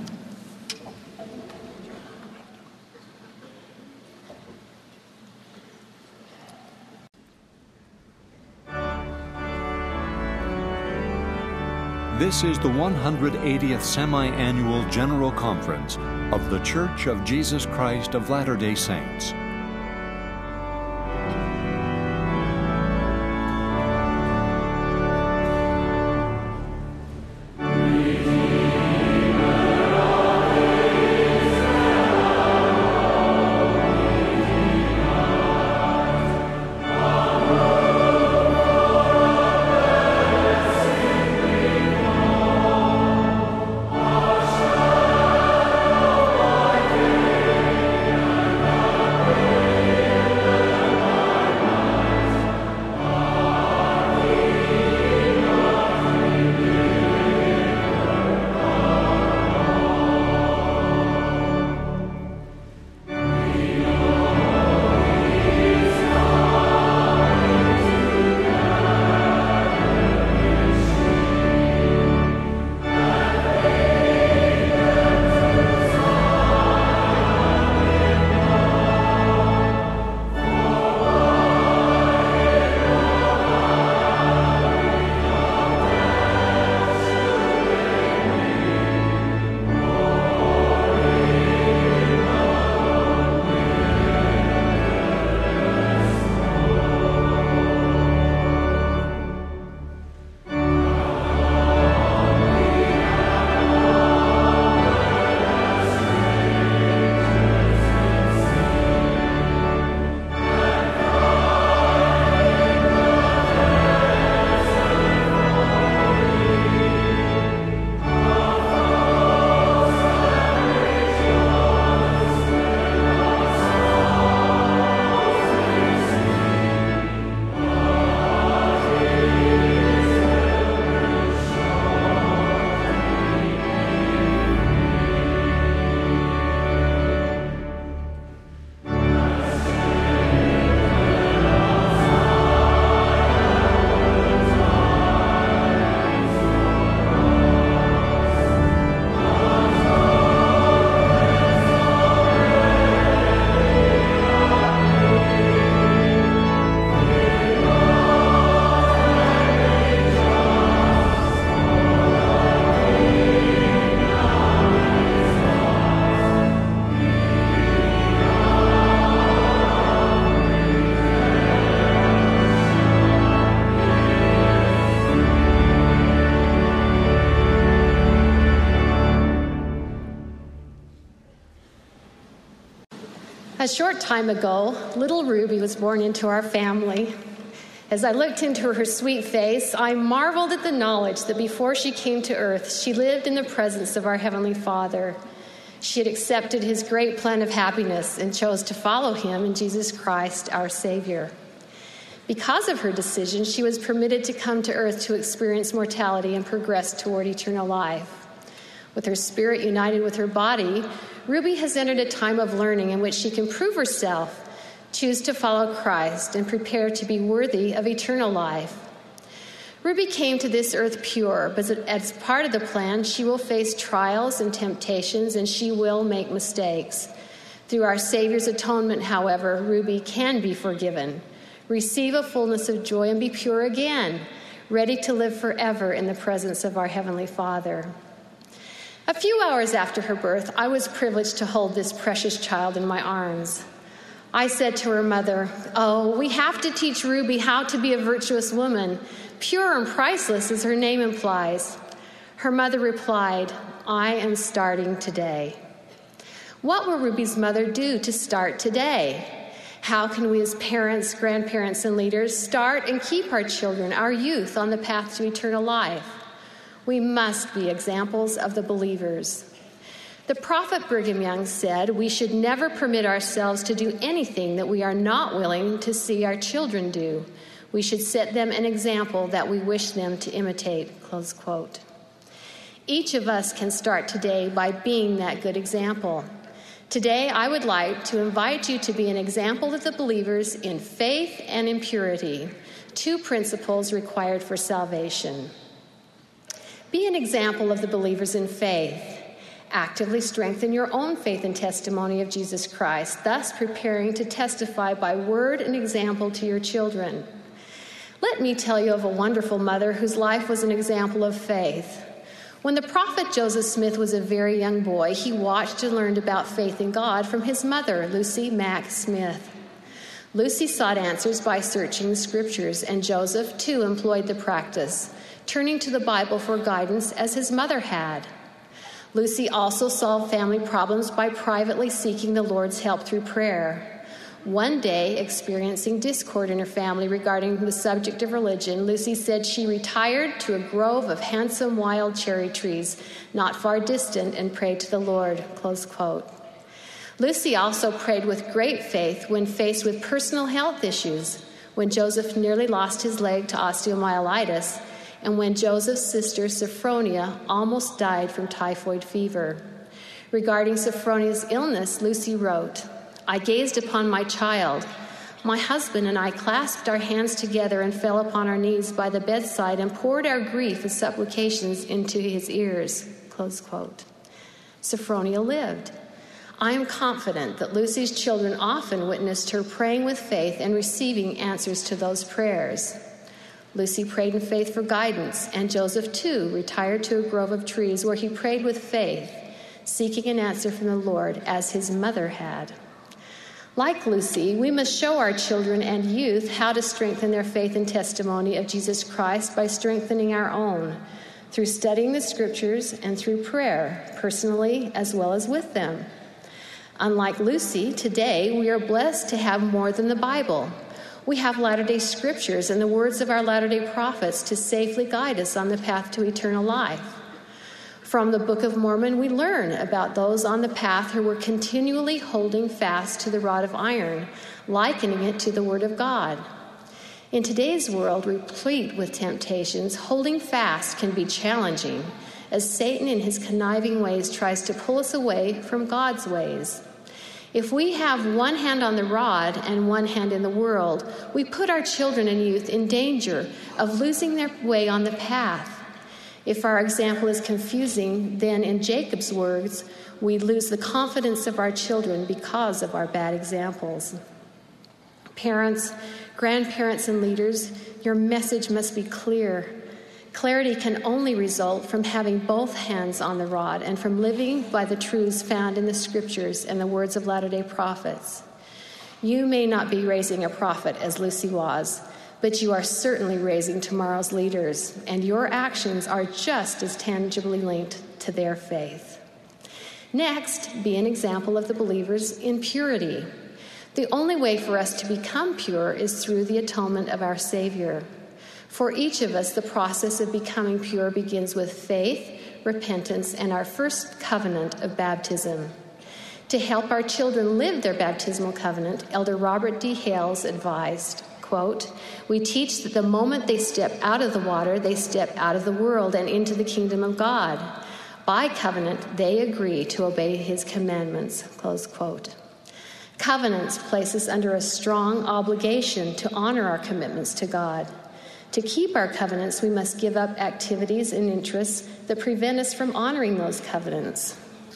This is the 180th Semi-Annual General Conference of The Church of Jesus Christ of Latter-day Saints. A short time ago, little Ruby was born into our family. As I looked into her sweet face, I marveled at the knowledge that before she came to earth, she lived in the presence of our Heavenly Father. She had accepted his great plan of happiness and chose to follow him in Jesus Christ, our Savior. Because of her decision, she was permitted to come to earth to experience mortality and progress toward eternal life. With her spirit united with her body, Ruby has entered a time of learning in which she can prove herself, choose to follow Christ, and prepare to be worthy of eternal life. Ruby came to this earth pure, but as part of the plan, she will face trials and temptations, and she will make mistakes. Through our Savior's atonement, however, Ruby can be forgiven, receive a fullness of joy, and be pure again, ready to live forever in the presence of our Heavenly Father. A few hours after her birth, I was privileged to hold this precious child in my arms. I said to her mother, "Oh, we have to teach Ruby how to be a virtuous woman, pure and priceless as her name implies." Her mother replied, "I am starting today." What will Ruby's mother do to start today? How can we as parents, grandparents, and leaders start and keep our children, our youth, on the path to eternal life? We must be examples of the believers. The prophet Brigham Young said, "We should never permit ourselves to do anything that we are not willing to see our children do. We should set them an example that we wish them to imitate," close quote. Each of us can start today by being that good example. Today, I would like to invite you to be an example of the believers in faith and in purity, two principles required for salvation. Be an example of the believers in faith. Actively strengthen your own faith and testimony of Jesus Christ, thus preparing to testify by word and example to your children. Let me tell you of a wonderful mother whose life was an example of faith. When the prophet Joseph Smith was a very young boy, he watched and learned about faith in God from his mother, Lucy Mack Smith. Lucy sought answers by searching the scriptures, and Joseph, too, employed the practice, turning to the Bible for guidance as his mother had. Lucy also solved family problems by privately seeking the Lord's help through prayer. One day, experiencing discord in her family regarding the subject of religion, Lucy said she retired to a grove of handsome wild cherry trees not far distant and prayed to the Lord, close quote. Lucy also prayed with great faith when faced with personal health issues, when Joseph nearly lost his leg to osteomyelitis, and when Joseph's sister Sophronia almost died from typhoid fever. Regarding Sophronia's illness, Lucy wrote, "I gazed upon my child. My husband and I clasped our hands together and fell upon our knees by the bedside and poured our grief and supplications into his ears," close quote. Sophronia lived. I am confident that Lucy's children often witnessed her praying with faith and receiving answers to those prayers. Lucy prayed in faith for guidance, and Joseph, too, retired to a grove of trees where he prayed with faith, seeking an answer from the Lord as his mother had. Like Lucy, we must show our children and youth how to strengthen their faith and testimony of Jesus Christ by strengthening our own, through studying the scriptures and through prayer, personally as well as with them. Unlike Lucy, today we are blessed to have more than the Bible. We have Latter-day Scriptures and the words of our Latter-day Prophets to safely guide us on the path to eternal life. From the Book of Mormon, we learn about those on the path who were continually holding fast to the rod of iron, likening it to the Word of God. In today's world, replete with temptations, holding fast can be challenging, as Satan in his conniving ways tries to pull us away from God's ways. If we have one hand on the rod and one hand in the world, we put our children and youth in danger of losing their way on the path. If our example is confusing, then in Jacob's words, we lose the confidence of our children because of our bad examples. Parents, grandparents, and leaders, your message must be clear. Clarity can only result from having both hands on the rod and from living by the truths found in the Scriptures and the words of Latter-day Prophets. You may not be raising a prophet as Lucy was, but you are certainly raising tomorrow's leaders, and your actions are just as tangibly linked to their faith. Next, be an example of the believers in purity. The only way for us to become pure is through the atonement of our Savior. For each of us, the process of becoming pure begins with faith, repentance, and our first covenant of baptism. To help our children live their baptismal covenant, Elder Robert D. Hales advised, quote, "We teach that the moment they step out of the water, they step out of the world and into the kingdom of God. By covenant, they agree to obey his commandments," close quote. Covenants place us under a strong obligation to honor our commitments to God. To keep our covenants, we must give up activities and interests that prevent us from honoring those covenants.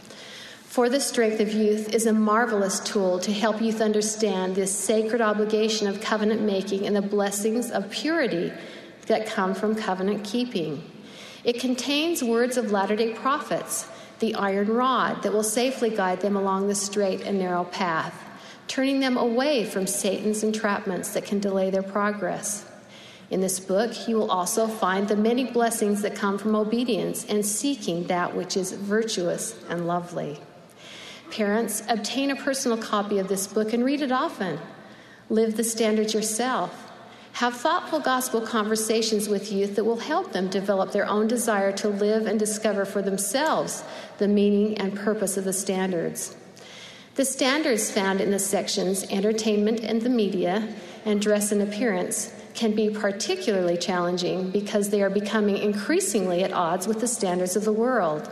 For the Strength of Youth is a marvelous tool to help youth understand this sacred obligation of covenant making and the blessings of purity that come from covenant keeping. It contains words of Latter-day Prophets, the iron rod that will safely guide them along the straight and narrow path, turning them away from Satan's entrapments that can delay their progress. In this book, you will also find the many blessings that come from obedience and seeking that which is virtuous and lovely. Parents, obtain a personal copy of this book and read it often. Live the standards yourself. Have thoughtful gospel conversations with youth that will help them develop their own desire to live and discover for themselves the meaning and purpose of the standards. The standards found in the sections Entertainment and the Media and Dress and Appearance can be particularly challenging because they are becoming increasingly at odds with the standards of the world.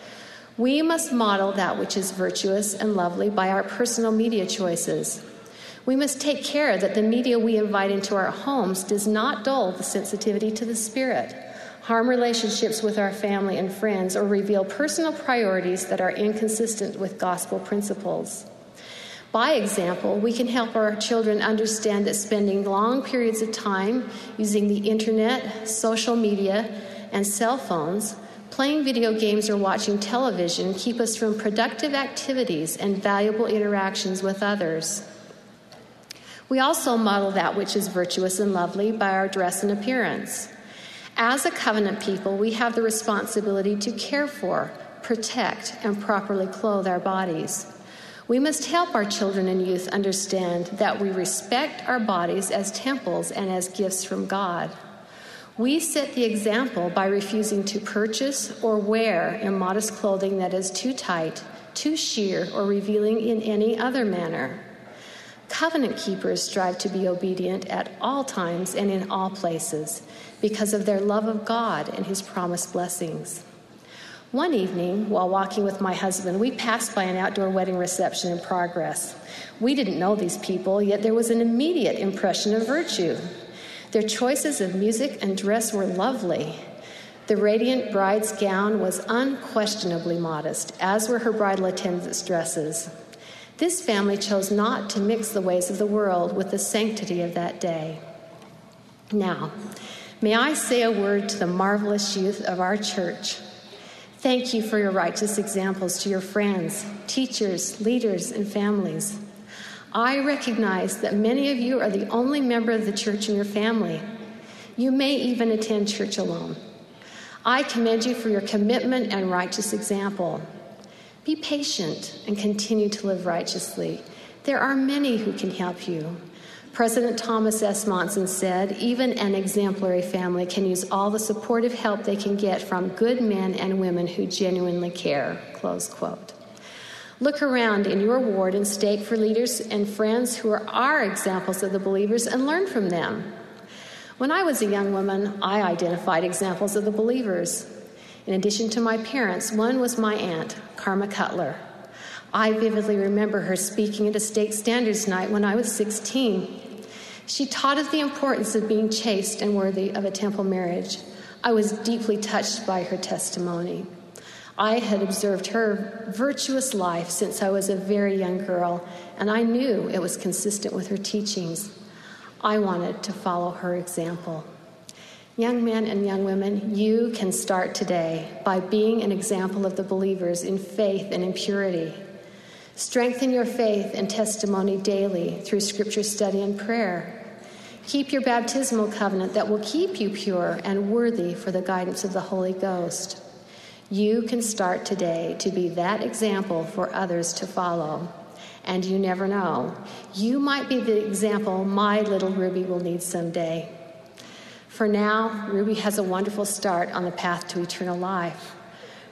We must model that which is virtuous and lovely by our personal media choices. We must take care that the media we invite into our homes does not dull the sensitivity to the Spirit, harm relationships with our family and friends, or reveal personal priorities that are inconsistent with gospel principles. By example, we can help our children understand that spending long periods of time using the internet, social media, and cell phones, playing video games, or watching television keep us from productive activities and valuable interactions with others. We also model that which is virtuous and lovely by our dress and appearance. As a covenant people, we have the responsibility to care for, protect, and properly clothe our bodies. We must help our children and youth understand that we respect our bodies as temples and as gifts from God. We set the example by refusing to purchase or wear immodest clothing that is too tight, too sheer, or revealing in any other manner. Covenant keepers strive to be obedient at all times and in all places because of their love of God and his promised blessings. One evening, while walking with my husband, we passed by an outdoor wedding reception in progress. We didn't know these people, yet there was an immediate impression of virtue. Their choices of music and dress were lovely. The radiant bride's gown was unquestionably modest, as were her bridal attendants' dresses. This family chose not to mix the ways of the world with the sanctity of that day. Now, may I say a word to the marvelous youth of our church. Thank you for your righteous examples to your friends, teachers, leaders, and families. I recognize that many of you are the only member of the church in your family. You may even attend church alone. I commend you for your commitment and righteous example. Be patient and continue to live righteously. There are many who can help you. President Thomas S. Monson said, "Even an exemplary family can use all the supportive help they can get from good men and women who genuinely care," close quote. Look around in your ward and stake for leaders and friends who are examples of the believers and learn from them. When I was a young woman, I identified examples of the believers. In addition to my parents, one was my aunt, Karma Cutler. I vividly remember her speaking at a stake standards night when I was 16. She taught us the importance of being chaste and worthy of a temple marriage. I was deeply touched by her testimony. I had observed her virtuous life since I was a very young girl, and I knew it was consistent with her teachings. I wanted to follow her example. Young men and young women, you can start today by being an example of the believers in faith and in purity. Strengthen your faith and testimony daily through scripture study and prayer. Keep your baptismal covenant that will keep you pure and worthy for the guidance of the Holy Ghost. You can start today to be that example for others to follow. And you never know, you might be the example my little Ruby will need someday. For now, Ruby has a wonderful start on the path to eternal life.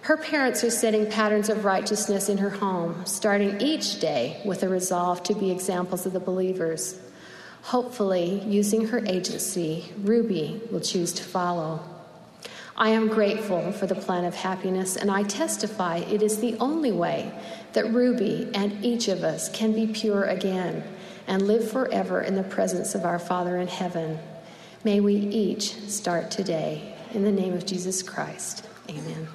Her parents are setting patterns of righteousness in her home, starting each day with a resolve to be examples of the believers. Hopefully, using her agency, Ruby will choose to follow. I am grateful for the plan of happiness, and I testify it is the only way that Ruby and each of us can be pure again and live forever in the presence of our Father in heaven. May we each start today. In the name of Jesus Christ, amen.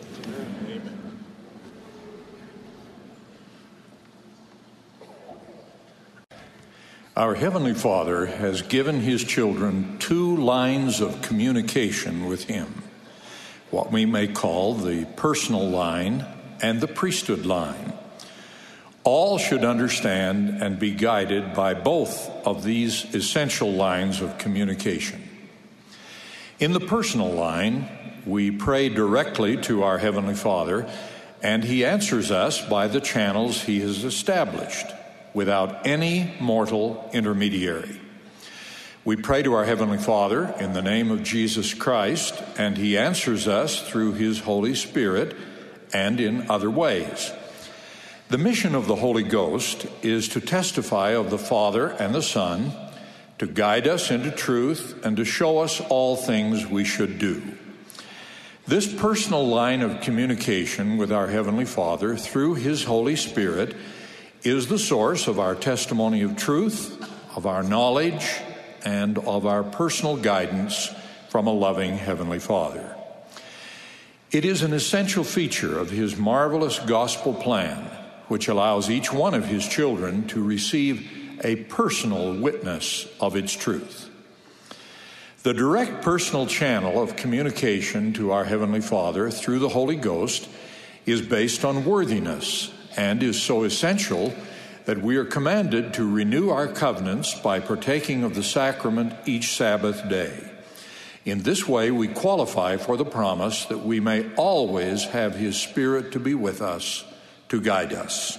Our Heavenly Father has given his children two lines of communication with him, what we may call the personal line and the priesthood line. All should understand and be guided by both of these essential lines of communication. In the personal line, we pray directly to our Heavenly Father, and he answers us by the channels he has established, without any mortal intermediary. We pray to our Heavenly Father in the name of Jesus Christ, and he answers us through his Holy Spirit and in other ways. The mission of the Holy Ghost is to testify of the Father and the Son, to guide us into truth, and to show us all things we should do. This personal line of communication with our Heavenly Father through his Holy Spirit is the source of our testimony of truth, of our knowledge, and of our personal guidance from a loving Heavenly Father. It is an essential feature of his marvelous gospel plan, which allows each one of his children to receive a personal witness of its truth. The direct personal channel of communication to our Heavenly Father through the Holy Ghost is based on worthiness and is so essential that we are commanded to renew our covenants by partaking of the sacrament each Sabbath day. In this way, we qualify for the promise that we may always have his Spirit to be with us, to guide us.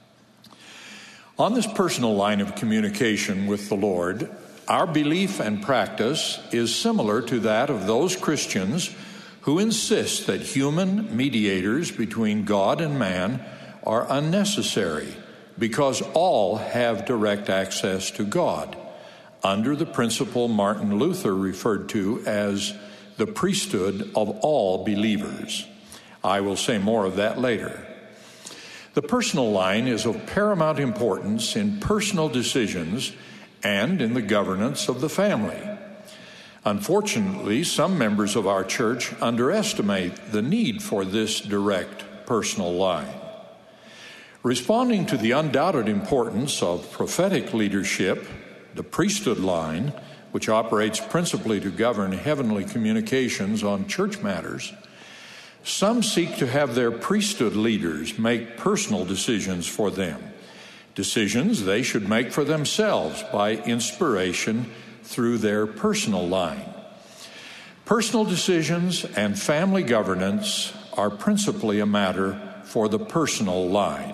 On this personal line of communication with the Lord, our belief and practice is similar to that of those Christians who insist that human mediators between God and man are unnecessary because all have direct access to God, under the principle Martin Luther referred to as the priesthood of all believers. I will say more of that later. The personal line is of paramount importance in personal decisions and in the governance of the family. Unfortunately, some members of our church underestimate the need for this direct personal line. Responding to the undoubted importance of prophetic leadership, the priesthood line, which operates principally to govern heavenly communications on church matters, some seek to have their priesthood leaders make personal decisions for them, decisions they should make for themselves by inspiration through their personal line. Personal decisions and family governance are principally a matter for the personal line.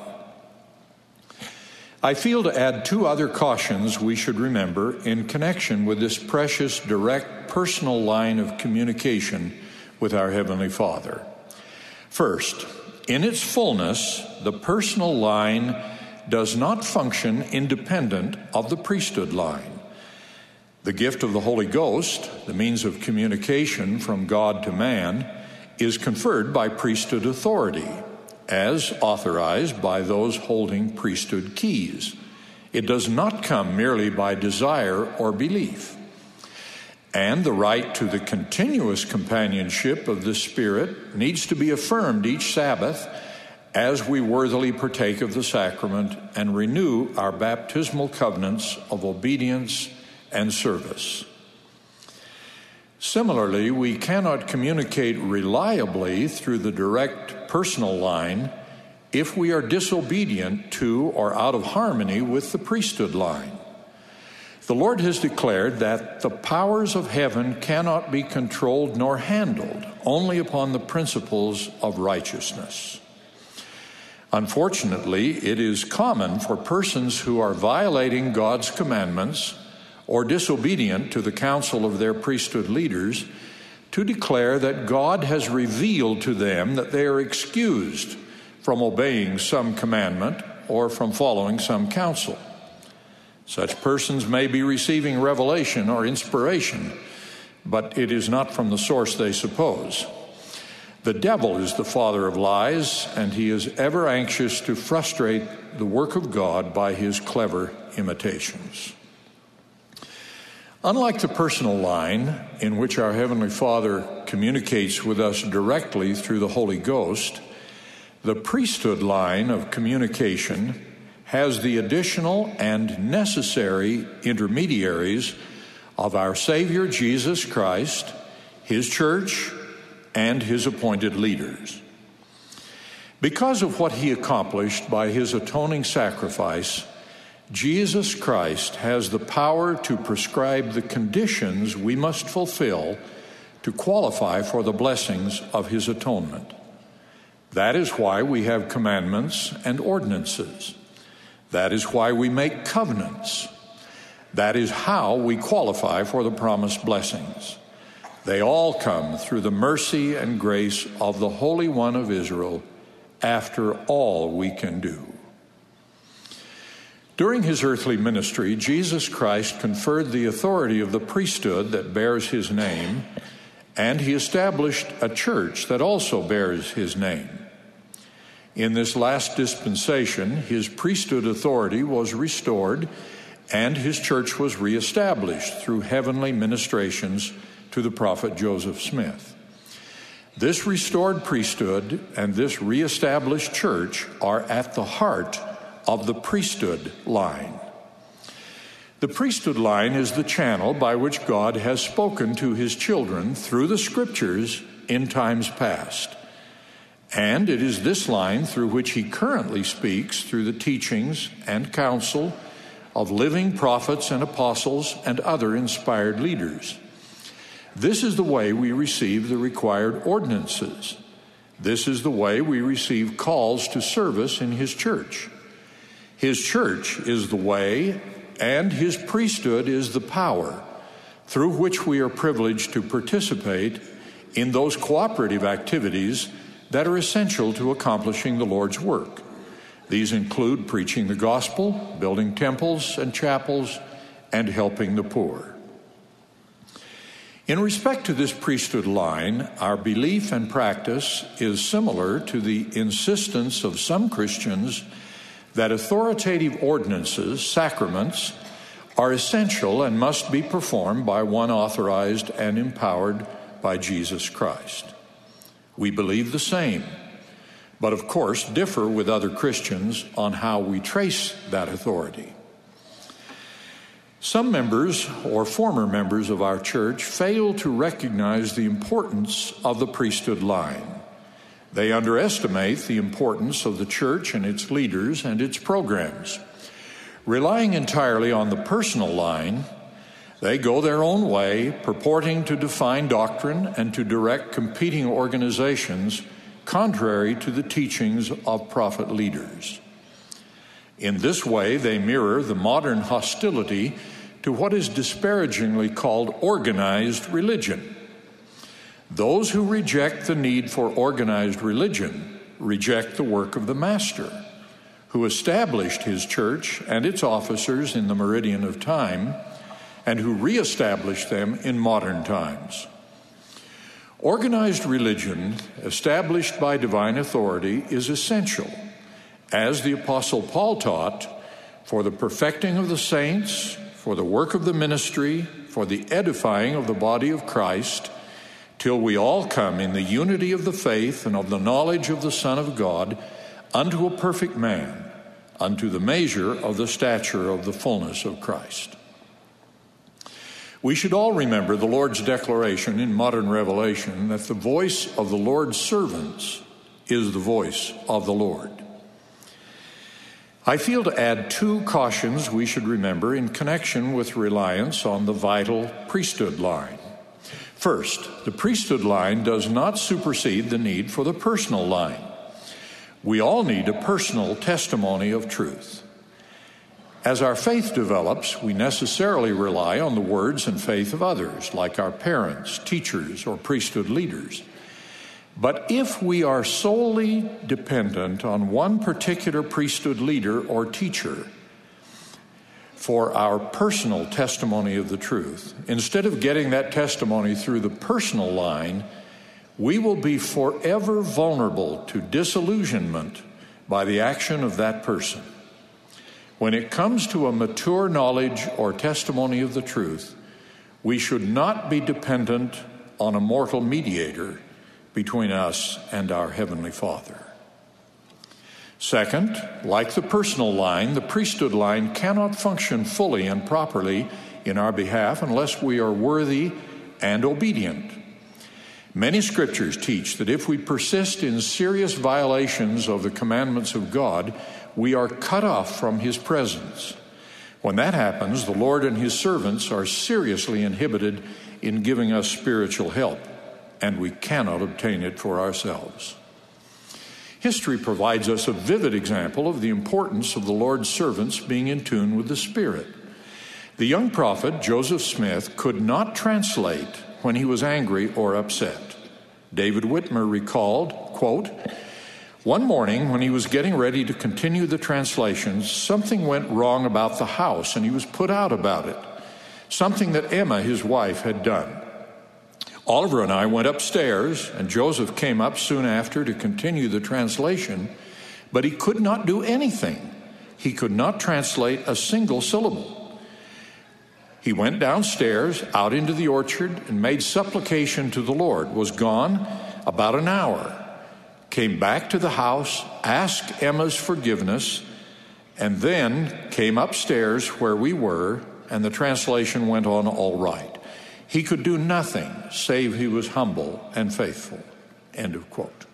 I feel to add two other cautions we should remember in connection with this precious, direct, personal line of communication with our Heavenly Father. First, in its fullness, the personal line does not function independent of the priesthood line. The gift of the Holy Ghost, the means of communication from God to man, is conferred by priesthood authority, as authorized by those holding priesthood keys. It does not come merely by desire or belief. And the right to the continuous companionship of the Spirit needs to be affirmed each Sabbath as we worthily partake of the sacrament and renew our baptismal covenants of obedience and service. Similarly, we cannot communicate reliably through the direct personal line if we are disobedient to or out of harmony with the priesthood line. The Lord has declared that the powers of heaven cannot be controlled nor handled only upon the principles of righteousness. Unfortunately, it is common for persons who are violating God's commandments or disobedient to the counsel of their priesthood leaders to declare that God has revealed to them that they are excused from obeying some commandment or from following some counsel. Such persons may be receiving revelation or inspiration, but it is not from the source they suppose. The devil is the father of lies, and he is ever anxious to frustrate the work of God by his clever imitations. Unlike the personal line, in which our Heavenly Father communicates with us directly through the Holy Ghost, the priesthood line of communication has the additional and necessary intermediaries of our Savior Jesus Christ, His church, and His appointed leaders. Because of what He accomplished by His atoning sacrifice, Jesus Christ has the power to prescribe the conditions we must fulfill to qualify for the blessings of His atonement. That is why we have commandments and ordinances. That is why we make covenants. That is how we qualify for the promised blessings. They all come through the mercy and grace of the Holy One of Israel, after all we can do. During His earthly ministry, Jesus Christ conferred the authority of the priesthood that bears His name, and He established a church that also bears His name. In this last dispensation, His priesthood authority was restored, and His church was reestablished through heavenly ministrations to the prophet Joseph Smith. This restored priesthood and this reestablished church are at the heart of the priesthood line. The priesthood line is the channel by which God has spoken to His children through the Scriptures in times past. And it is this line through which He currently speaks through the teachings and counsel of living prophets and apostles and other inspired leaders. This is the way we receive the required ordinances. This is the way we receive calls to service in His church. His church is the way, and His priesthood is the power through which we are privileged to participate in those cooperative activities that are essential to accomplishing the Lord's work. These include preaching the gospel, building temples and chapels, and helping the poor. In respect to this priesthood line, our belief and practice is similar to the insistence of some Christians that authoritative ordinances, sacraments, are essential and must be performed by one authorized and empowered by Jesus Christ. We believe the same, but of course differ with other Christians on how we trace that authority. Some members or former members of our church fail to recognize the importance of the priesthood line. They underestimate the importance of the church and its leaders and its programs. Relying entirely on the personal line, they go their own way, purporting to define doctrine and to direct competing organizations contrary to the teachings of prophet leaders. In this way, they mirror the modern hostility to what is disparagingly called organized religion. Those who reject the need for organized religion reject the work of the Master, who established His church and its officers in the meridian of time, and who reestablished them in modern times. Organized religion, established by divine authority, is essential, as the Apostle Paul taught, for the perfecting of the saints, for the work of the ministry, for the edifying of the body of Christ, till we all come in the unity of the faith and of the knowledge of the Son of God, unto a perfect man, unto the measure of the stature of the fullness of Christ. We should all remember the Lord's declaration in modern revelation that the voice of the Lord's servants is the voice of the Lord. I feel to add two cautions we should remember in connection with reliance on the vital priesthood line. First, the priesthood line does not supersede the need for the personal line. We all need a personal testimony of truth. As our faith develops, we necessarily rely on the words and faith of others, like our parents, teachers, or priesthood leaders. But if we are solely dependent on one particular priesthood leader or teacher for our personal testimony of the truth, instead of getting that testimony through the personal line, we will be forever vulnerable to disillusionment by the action of that person. When it comes to a mature knowledge or testimony of the truth, we should not be dependent on a mortal mediator between us and our Heavenly Father. Second, like the personal line, the priesthood line cannot function fully and properly in our behalf unless we are worthy and obedient. Many scriptures teach that if we persist in serious violations of the commandments of God, we are cut off from His presence. When that happens, the Lord and His servants are seriously inhibited in giving us spiritual help, and we cannot obtain it for ourselves. History provides us a vivid example of the importance of the Lord's servants being in tune with the Spirit. The young prophet, Joseph Smith, could not translate when he was angry or upset. David Whitmer recalled, quote, "One morning when he was getting ready to continue the translations, something went wrong about the house and he was put out about it, something that Emma, his wife, had done. Oliver and I went upstairs and Joseph came up soon after to continue the translation, but he could not do anything. He could not translate a single syllable. He went downstairs, out into the orchard, and made supplication to the Lord, was gone about an hour, came back to the house, asked Emma's forgiveness, and then came upstairs where we were, and the translation went on all right. He could do nothing save he was humble and faithful." End of quote.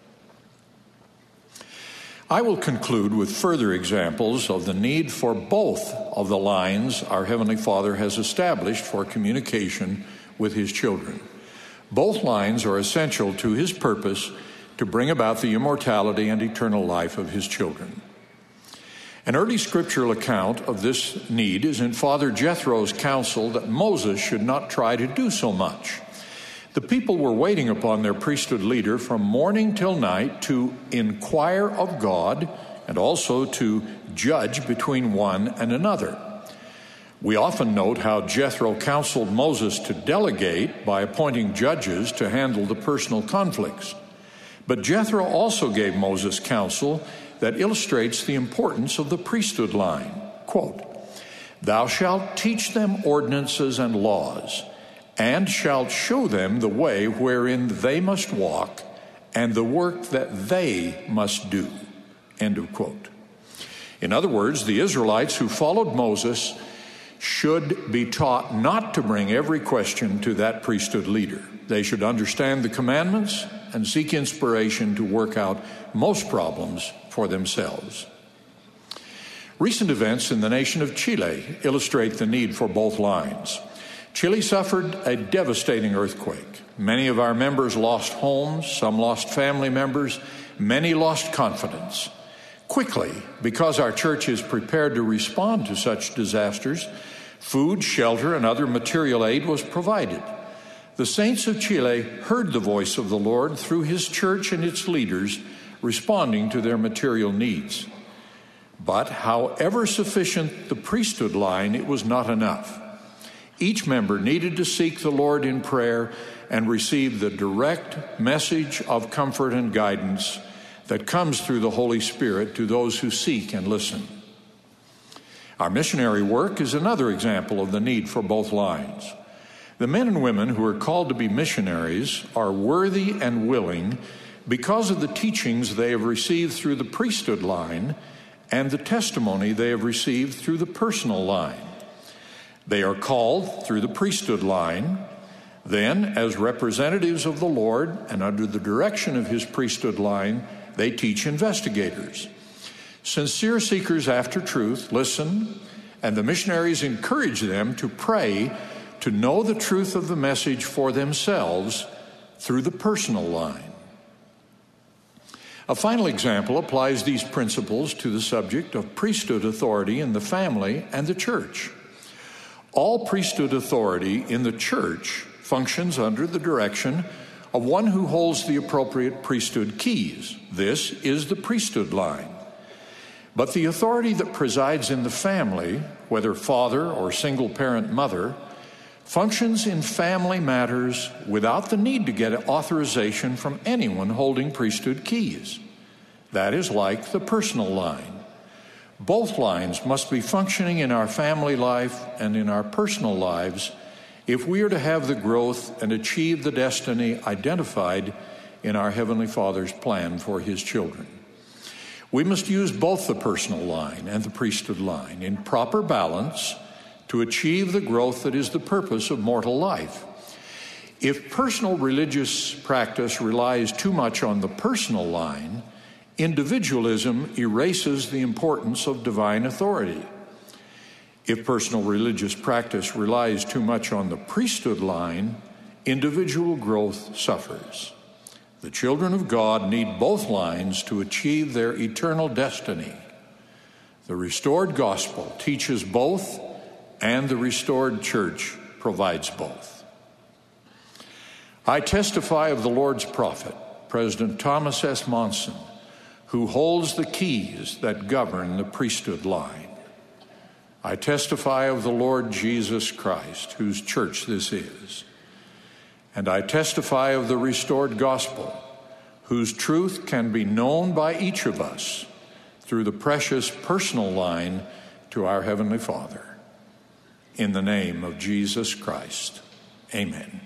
I will conclude with further examples of the need for both of the lines our Heavenly Father has established for communication with His children. Both lines are essential to His purpose to bring about the immortality and eternal life of His children. An early scriptural account of this need is in Father Jethro's counsel that Moses should not try to do so much. The people were waiting upon their priesthood leader from morning till night to inquire of God and also to judge between one and another. We often note how Jethro counseled Moses to delegate by appointing judges to handle the personal conflicts. But Jethro also gave Moses counsel that illustrates the importance of the priesthood line. Quote, "Thou shalt teach them ordinances and laws, and shalt show them the way wherein they must walk, and the work that they must do." End of quote. In other words, the Israelites who followed Moses should be taught not to bring every question to that priesthood leader. They should understand the commandments and seek inspiration to work out most problems for themselves. Recent events in the nation of Chile illustrate the need for both lines. Chile suffered a devastating earthquake. Many of our members lost homes, some lost family members, many lost confidence. Quickly, because our church is prepared to respond to such disasters, food, shelter, and other material aid was provided. The saints of Chile heard the voice of the Lord through His church and its leaders responding to their material needs. But however sufficient the priesthood line, it was not enough. Each member needed to seek the Lord in prayer and receive the direct message of comfort and guidance that comes through the Holy Spirit to those who seek and listen. Our missionary work is another example of the need for both lines. The men and women who are called to be missionaries are worthy and willing because of the teachings they have received through the priesthood line and the testimony they have received through the personal line. They are called through the priesthood line. Then, as representatives of the Lord and under the direction of His priesthood line, they teach investigators. Sincere seekers after truth listen, and the missionaries encourage them to pray to know the truth of the message for themselves through the personal line. A final example applies these principles to the subject of priesthood authority in the family and the church. All priesthood authority in the church functions under the direction of one who holds the appropriate priesthood keys. This is the priesthood line. But the authority that presides in the family, whether father or single-parent mother, functions in family matters without the need to get authorization from anyone holding priesthood keys. That is like the personal line. Both lines must be functioning in our family life and in our personal lives if we are to have the growth and achieve the destiny identified in our Heavenly Father's plan for His children. We must use both the personal line and the priesthood line in proper balance to achieve the growth that is the purpose of mortal life. If personal religious practice relies too much on the personal line, individualism erases the importance of divine authority. If personal religious practice relies too much on the priesthood line, individual growth suffers. The children of God need both lines to achieve their eternal destiny. The restored gospel teaches both, and the restored church provides both. I testify of the Lord's prophet, President Thomas S. Monson, who holds the keys that govern the priesthood line. I testify of the Lord Jesus Christ, whose church this is. And I testify of the restored gospel, whose truth can be known by each of us through the precious personal line to our Heavenly Father. In the name of Jesus Christ, amen.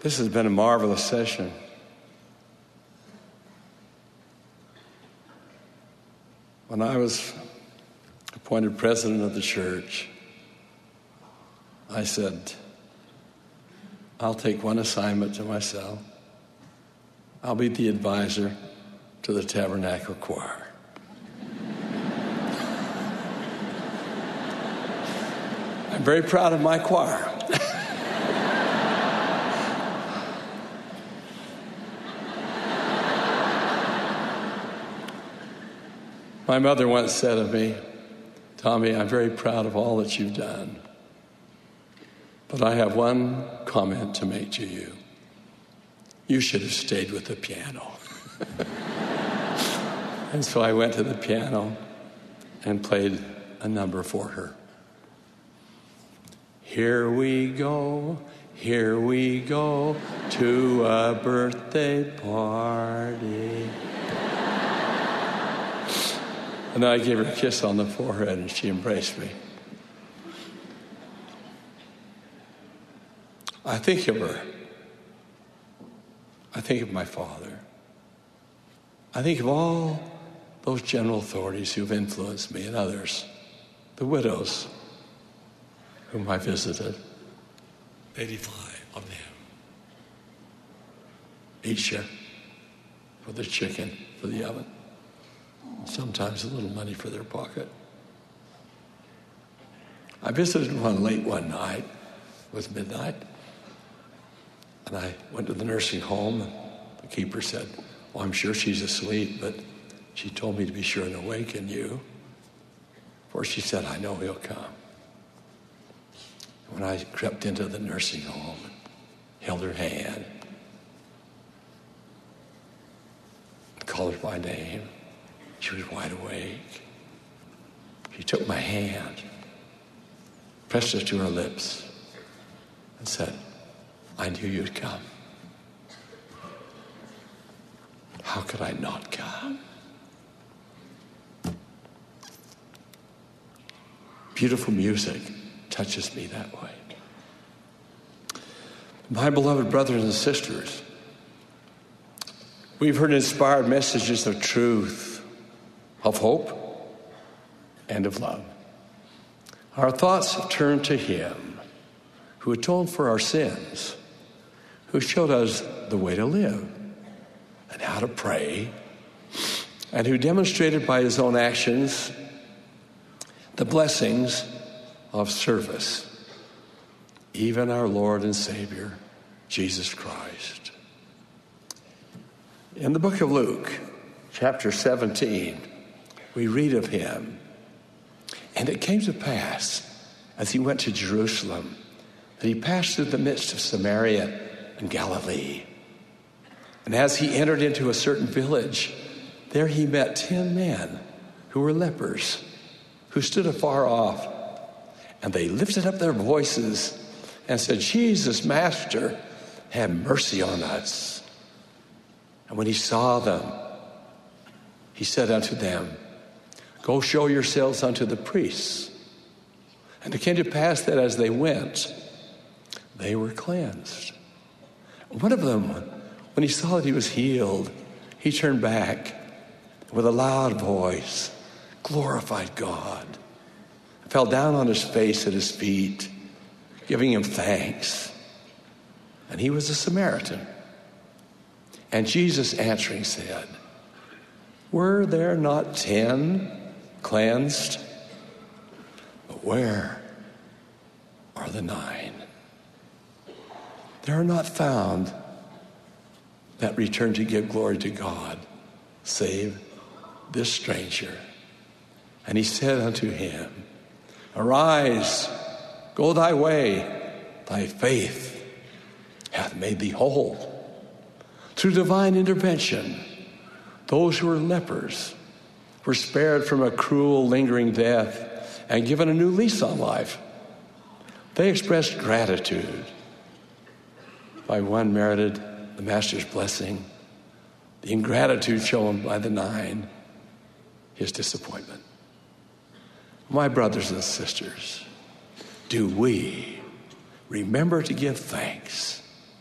This has been a marvelous session. When I was appointed president of the church, I said, I'll take one assignment to myself. I'll be the advisor to the Tabernacle Choir. I'm very proud of my choir. My mother once said of me, Tommy, I'm very proud of all that you've done, but I have one comment to make to you. You should have stayed with the piano. And so I went to the piano and played a number for her. Here we go to a birthday party. And then I gave her a kiss on the forehead, and she embraced me. I think of her. I think of my father. I think of all those general authorities who've influenced me and others, the widows whom I visited, 85 of them, each year for the chicken, for the oven. Sometimes a little money for their pocket. I visited one late one night. It was midnight. And I went to the nursing home, and the keeper said, well, I'm sure she's asleep, but she told me to be sure and awaken you. For she said, I know he'll come. When I crept into the nursing home and held her hand, called her by name, she was wide awake. She took my hand, pressed it to her lips, and said, I knew you'd come. How could I not come? Beautiful music touches me that way. My beloved brothers and sisters, we've heard inspired messages of truth, of hope, and of love. Our thoughts have turned to Him who atoned for our sins, who showed us the way to live and how to pray, and who demonstrated by His own actions the blessings of service, even our Lord and Savior, Jesus Christ. In the book of Luke, chapter 17, we read of Him. And it came to pass, as He went to Jerusalem, that He passed through the midst of Samaria and Galilee. And as He entered into a certain village, there He met 10 men who were lepers, who stood afar off. And they lifted up their voices and said, Jesus, Master, have mercy on us. And when He saw them, He said unto them, go show yourselves unto the priests. And it came to pass that as they went, they were cleansed. One of them, when he saw that he was healed, he turned back with a loud voice, glorified God, fell down on his face at His feet, giving Him thanks. And he was a Samaritan. And Jesus answering said, were there not 10 cleansed? But where are the 9? There are not found that return to give glory to God, save this stranger. And He said unto him, arise, go thy way, thy faith hath made thee whole. Through divine intervention, those who were lepers were spared from a cruel, lingering death and given a new lease on life. They expressed gratitude. By one merited the Master's blessing, the ingratitude shown by the 9, His disappointment. My brothers and sisters, do we remember to give thanks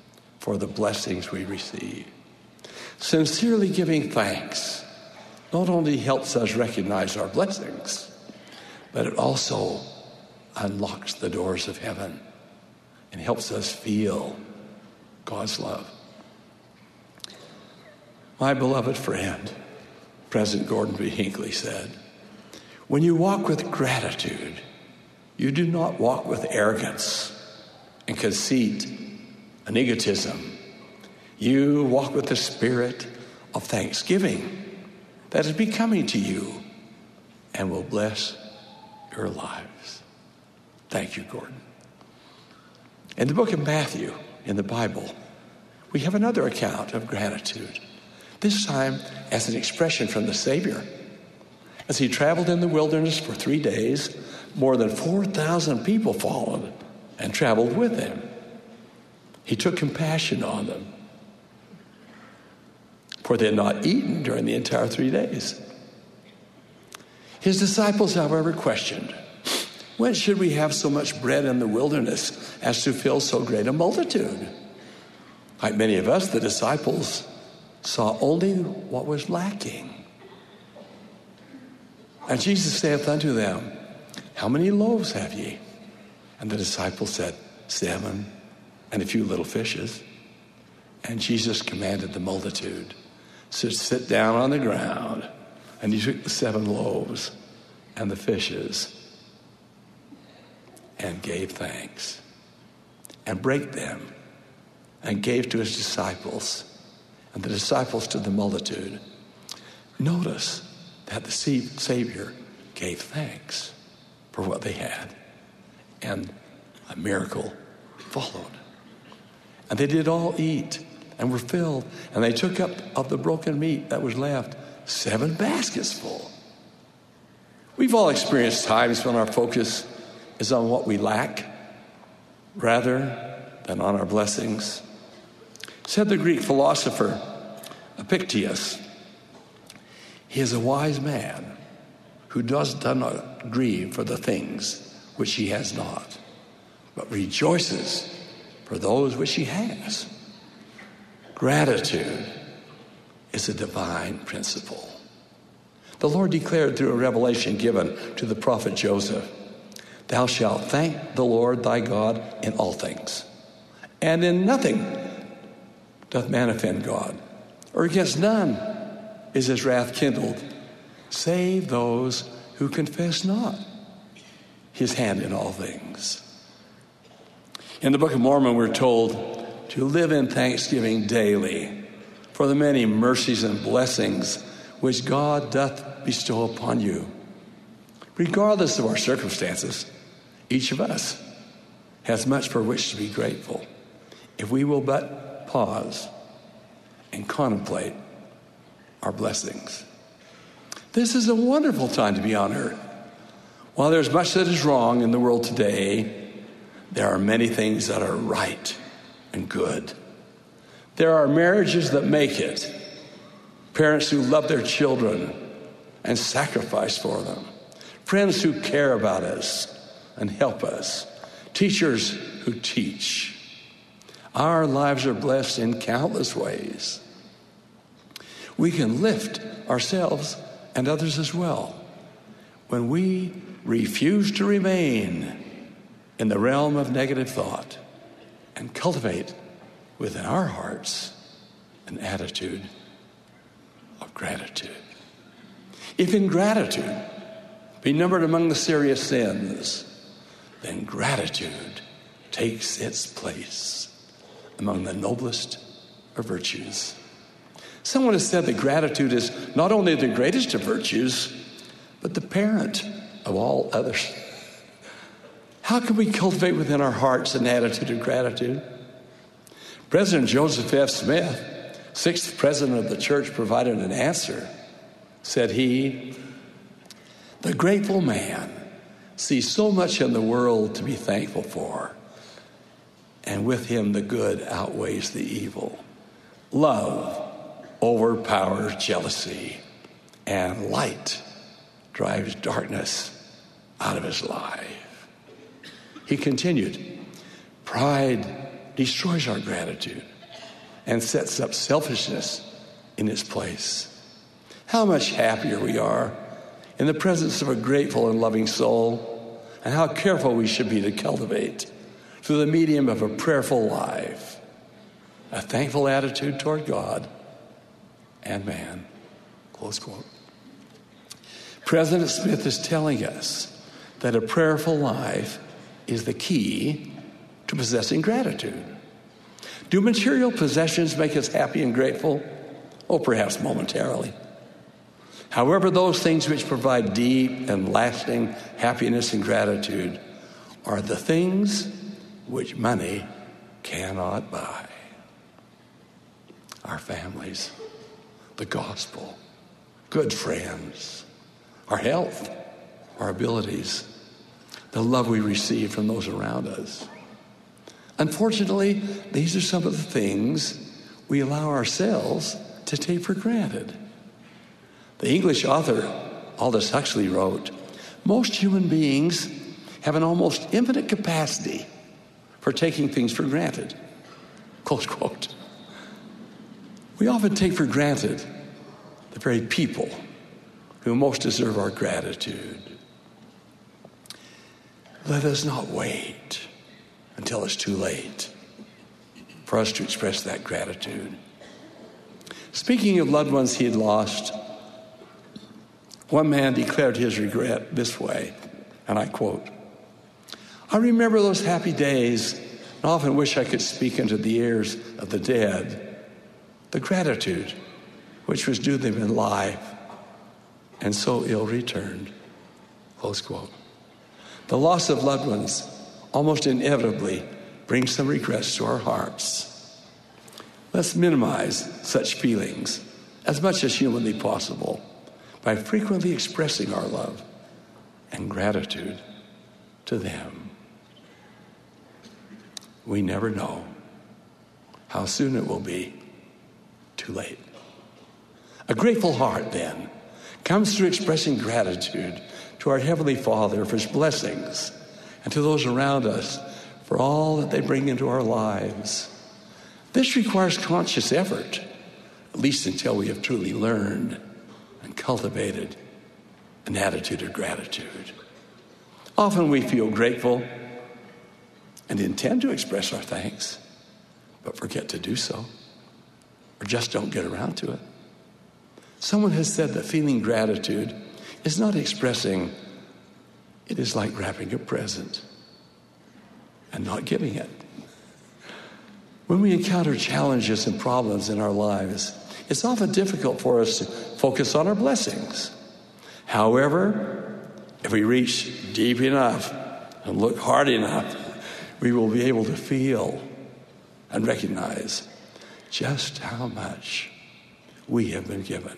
for the blessings we receive. Sincerely giving thanks not only helps us recognize our blessings, but it also unlocks the doors of heaven and helps us feel God's love. My beloved friend, President Gordon B. Hinckley said, when you walk with gratitude, you do not walk with arrogance and conceit and egotism. You walk with the spirit of thanksgiving that is becoming to you and will bless your lives. Thank you, Gordon. In the book of Matthew, in the Bible, we have another account of gratitude, this time as an expression from the Savior. As he traveled in the wilderness for 3 days, more than 4,000 people followed and traveled with him. He took compassion on them, for they had not eaten during the entire 3 days. His disciples, however, questioned, when should we have so much bread in the wilderness as to fill so great a multitude? Like many of us, the disciples saw only what was lacking. And Jesus saith unto them, how many loaves have ye? And the disciples said, 7, and a few little fishes. And Jesus commanded the multitude to sit down on the ground. And he took the 7 loaves and the fishes and gave thanks and brake them and gave to his disciples, and the disciples to the multitude. Notice that the Savior gave thanks for what they had, and a miracle followed. And they did all eat and were filled, and they took up of the broken meat that was left 7 baskets full. We've all experienced times when our focus is on what we lack rather than on our blessings. Said the Greek philosopher Epictetus, he is a wise man who does not grieve for the things which he has not, but rejoices for those which he has. Gratitude is a divine principle. The Lord declared through a revelation given to the prophet Joseph, thou shalt thank the Lord thy God in all things, and in nothing doth man offend God, or against none is his wrath kindled, save those who confess not his hand in all things. In the Book of Mormon, we're told to live in thanksgiving daily for the many mercies and blessings which God doth bestow upon you. Regardless of our circumstances, each of us has much for which to be grateful if we will but pause and contemplate our blessings. This is a wonderful time to be on earth. While there's much that is wrong in the world today, there are many things that are right and good. There are marriages that make it, parents who love their children and sacrifice for them, friends who care about us and help us, teachers who teach. Our lives are blessed in countless ways. We can lift ourselves and others as well when we refuse to remain in the realm of negative thought and cultivate within our hearts an attitude of gratitude. If ingratitude be numbered among the serious sins, then gratitude takes its place among the noblest of virtues. Someone has said that gratitude is not only the greatest of virtues, but the parent of all others. How can we cultivate within our hearts an attitude of gratitude? President Joseph F. Smith, 6th president of the church, provided an answer. Said he, the grateful man sees so much in the world to be thankful for, and with him the good outweighs the evil. Love overpowers jealousy, and light drives darkness out of his life. He continued, pride destroys our gratitude, and sets up selfishness in its place. How much happier we are in the presence of a grateful and loving soul, and how careful we should be to cultivate, through the medium of a prayerful life, a thankful attitude toward God and man. Close quote. President Smith is telling us that a prayerful life is the key to possessing gratitude. Do material possessions make us happy and grateful? Oh, perhaps momentarily. However, those things which provide deep and lasting happiness and gratitude are the things which money cannot buy. Our families, the gospel, good friends, our health, our abilities, the love we receive from those around us. Unfortunately, these are some of the things we allow ourselves to take for granted. The English author Aldous Huxley wrote, "Most human beings have an almost infinite capacity for taking things for granted." Close quote. We often take for granted the very people who most deserve our gratitude. Let us not wait until it's too late for us to express that gratitude. Speaking of loved ones he had lost, one man declared his regret this way, and I quote, "I remember those happy days and often wish I could speak into the ears of the dead the gratitude which was due them in life and so ill returned." Close quote. The loss of loved ones almost inevitably brings some regrets to our hearts. Let's minimize such feelings as much as humanly possible by frequently expressing our love and gratitude to them. We never know how soon it will be too late. A grateful heart, then, comes through expressing gratitude to our Heavenly Father for His blessings and to those around us for all that they bring into our lives. This requires conscious effort, at least until we have truly learned and cultivated an attitude of gratitude. Often we feel grateful and intend to express our thanks, but forget to do so, or just don't get around to it. Someone has said that feeling gratitude is not expressing, it is like wrapping a present and not giving it. When we encounter challenges and problems in our lives, it's often difficult for us to focus on our blessings. However, if we reach deep enough and look hard enough, we will be able to feel and recognize just how much we have been given.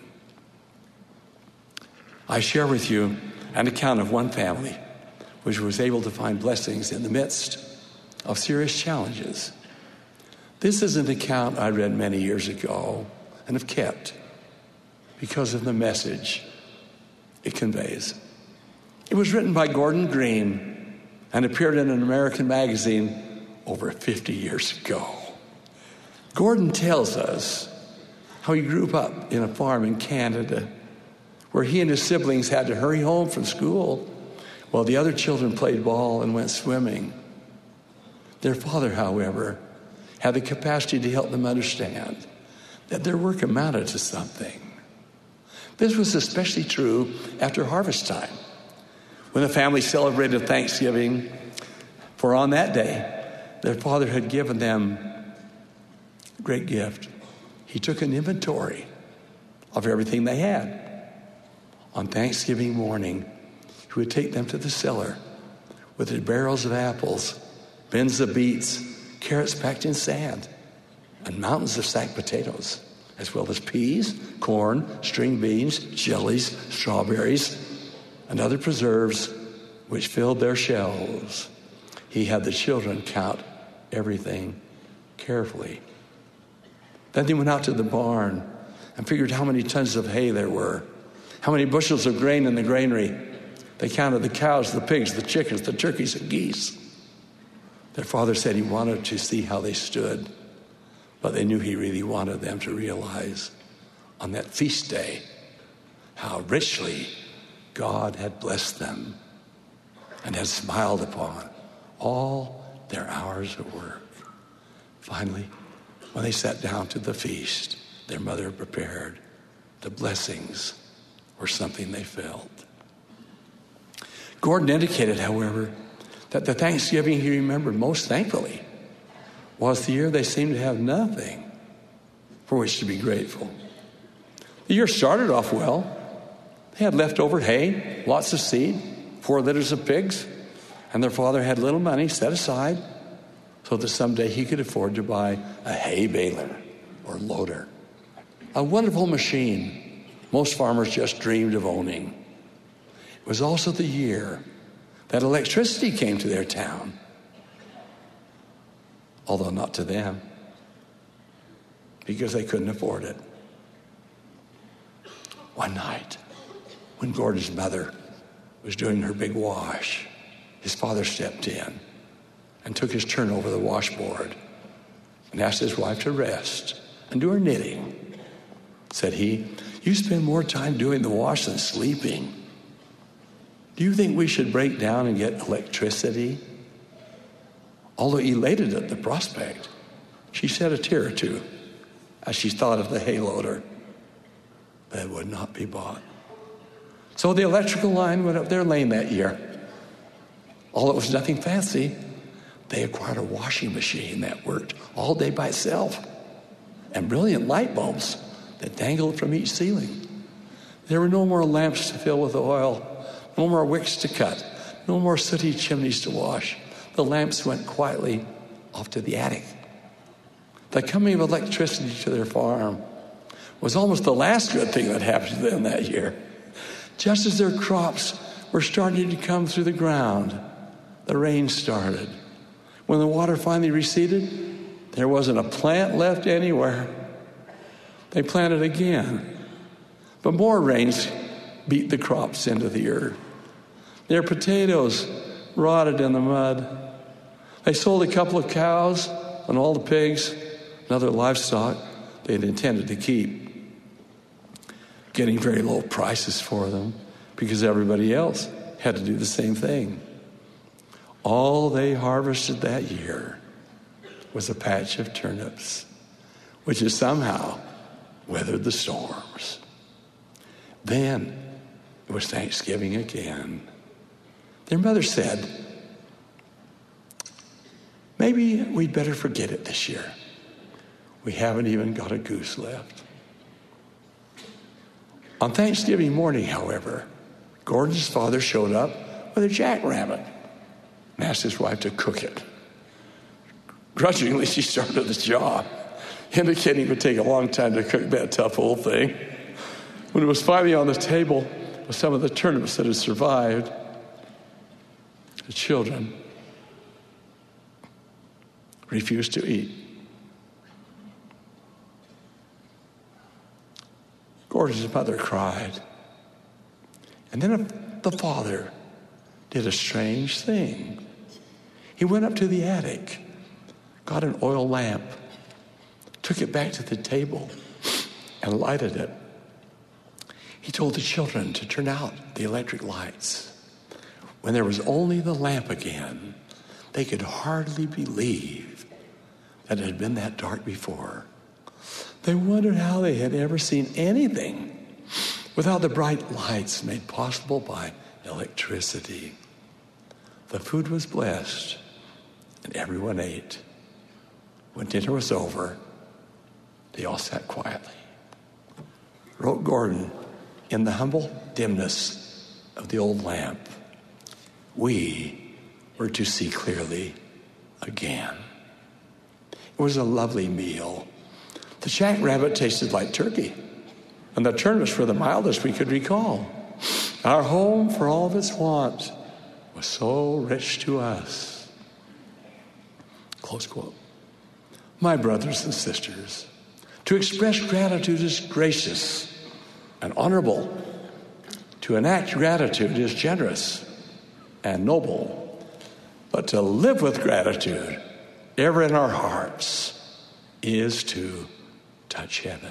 I share with you an account of one family which was able to find blessings in the midst of serious challenges. This is an account I read many years ago and have kept because of the message it conveys. It was written by Gordon Green and appeared in an American magazine over 50 years ago. Gordon tells us how he grew up in a farm in Canada where he and his siblings had to hurry home from school while the other children played ball and went swimming. Their father, however, had the capacity to help them understand that their work amounted to something. This was especially true after harvest time, when the family celebrated Thanksgiving, for on that day, their father had given them a great gift. He took an inventory of everything they had. On Thanksgiving morning, he would take them to the cellar with their barrels of apples, bins of beets, carrots packed in sand, and mountains of sacked potatoes, as well as peas, corn, string beans, jellies, strawberries, and other preserves which filled their shelves. He had the children count everything carefully. Then they went out to the barn and figured how many tons of hay there were, how many bushels of grain in the granary. They counted the cows, the pigs, the chickens, the turkeys, and geese. Their father said he wanted to see how they stood. But they knew he really wanted them to realize on that feast day how richly God had blessed them and had smiled upon all their hours of work. Finally, when they sat down to the feast, their mother prepared. The blessings were something they felt. Gordon indicated, however, that the Thanksgiving he remembered most thankfully was the year they seemed to have nothing for which to be grateful. The year started off well. They had leftover hay, lots of seed, 4 litters of pigs, and their father had little money set aside so that someday he could afford to buy a hay baler or loader, a wonderful machine most farmers just dreamed of owning. It was also the year that electricity came to their town, although not to them, because they couldn't afford it. One night, when Gordon's mother was doing her big wash, his father stepped in and took his turn over the washboard and asked his wife to rest and do her knitting. Said he, "You spend more time doing the wash than sleeping. Do you think we should break down and get electricity?" Although elated at the prospect, she shed a tear or two as she thought of the hay loader that would not be bought. So the electrical line went up their lane that year. Although it was nothing fancy, they acquired a washing machine that worked all day by itself and brilliant light bulbs that dangled from each ceiling. There were no more lamps to fill with oil, no more wicks to cut, no more sooty chimneys to wash. The lamps went quietly off to the attic. The coming of electricity to their farm was almost the last good thing that happened to them that year. Just as their crops were starting to come through the ground, the rain started. When the water finally receded, there wasn't a plant left anywhere. They planted again, but more rains beat the crops into the earth. Their potatoes rotted in the mud. They sold a couple of cows and all the pigs and other livestock they had intended to keep, getting very low prices for them because everybody else had to do the same thing. All they harvested that year was a patch of turnips, which has somehow weathered the storms. Then it was Thanksgiving again. Their mother said, "Maybe we'd better forget it this year. We haven't even got a goose left." On Thanksgiving morning, however, Gordon's father showed up with a jackrabbit and asked his wife to cook it. Grudgingly, she started the job, indicating it would take a long time to cook that tough old thing. When it was finally on the table with some of the turnips that had survived, the children refused to eat. Gordon's mother cried. And then the father did a strange thing. He went up to the attic, got an oil lamp, took it back to the table, and lighted it. He told the children to turn out the electric lights. When there was only the lamp again, they could hardly believe that it had been that dark before. They wondered how they had ever seen anything without the bright lights made possible by electricity. The food was blessed, and everyone ate. When dinner was over, they all sat quietly. Wrote Gordon, in the humble dimness of the old lamp, we were to see clearly again. It was a lovely meal. The jackrabbit tasted like turkey, and the turnips were the mildest we could recall. Our home, for all of its want, was so rich to us. Close quote. My brothers and sisters, to express gratitude is gracious and honorable. To enact gratitude is generous and noble. But to live with gratitude ever in our hearts is to touch heaven.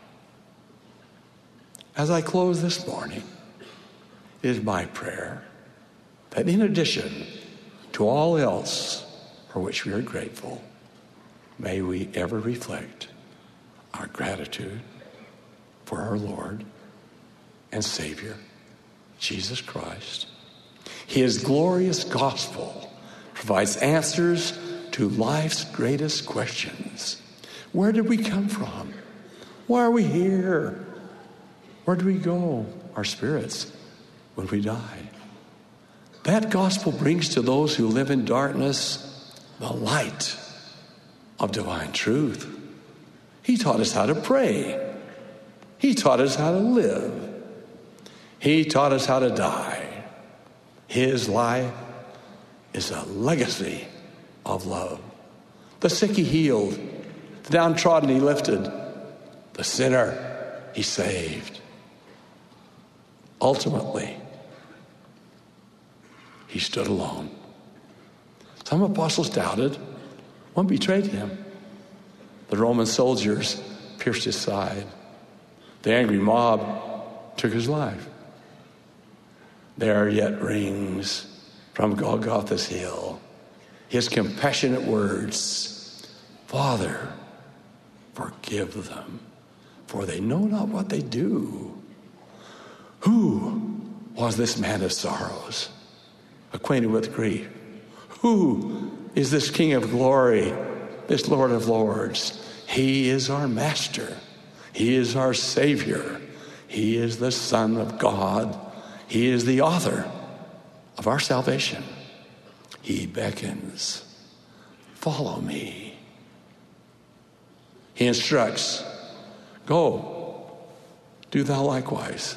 As I close this morning, it is my prayer that in addition to all else for which we are grateful, may we ever reflect our gratitude for our Lord and Savior, Jesus Christ. His glorious gospel provides answers to life's greatest questions. Where did we come from? Why are we here? Where do we go, our spirits, when we die? That gospel brings to those who live in darkness the light of divine truth. He taught us how to pray. He taught us how to live. He taught us how to die. His life is a legacy of love. The sick he healed, the downtrodden he lifted, the sinner he saved. Ultimately, he stood alone. Some apostles doubted. One betrayed him. The Roman soldiers pierced his side. The angry mob took his life. There yet rings from Golgotha's hill his compassionate words, Father, forgive them, for they know not what they do. Who was this man of sorrows, acquainted with grief? Who is this King of glory, this Lord of lords? He is our Master. He is our Savior. He is the Son of God. He is the author of our salvation. He beckons, follow me. He instructs, go, do thou likewise.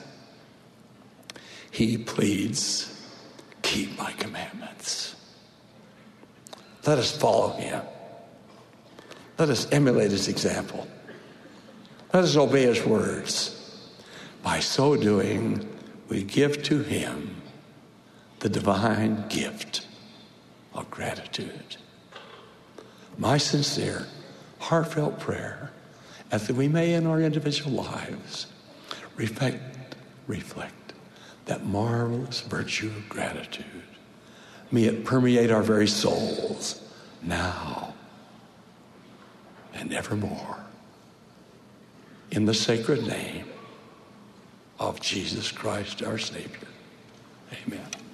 He pleads, keep my commandments. Let us follow him. Let us emulate his example. Let us obey his words. By so doing, we give to him the divine gift of gratitude. My sincere, heartfelt prayer is that we may in our individual lives reflect that marvelous virtue of gratitude. May it permeate our very souls now and evermore. In the sacred name of Jesus Christ, our Savior. Amen.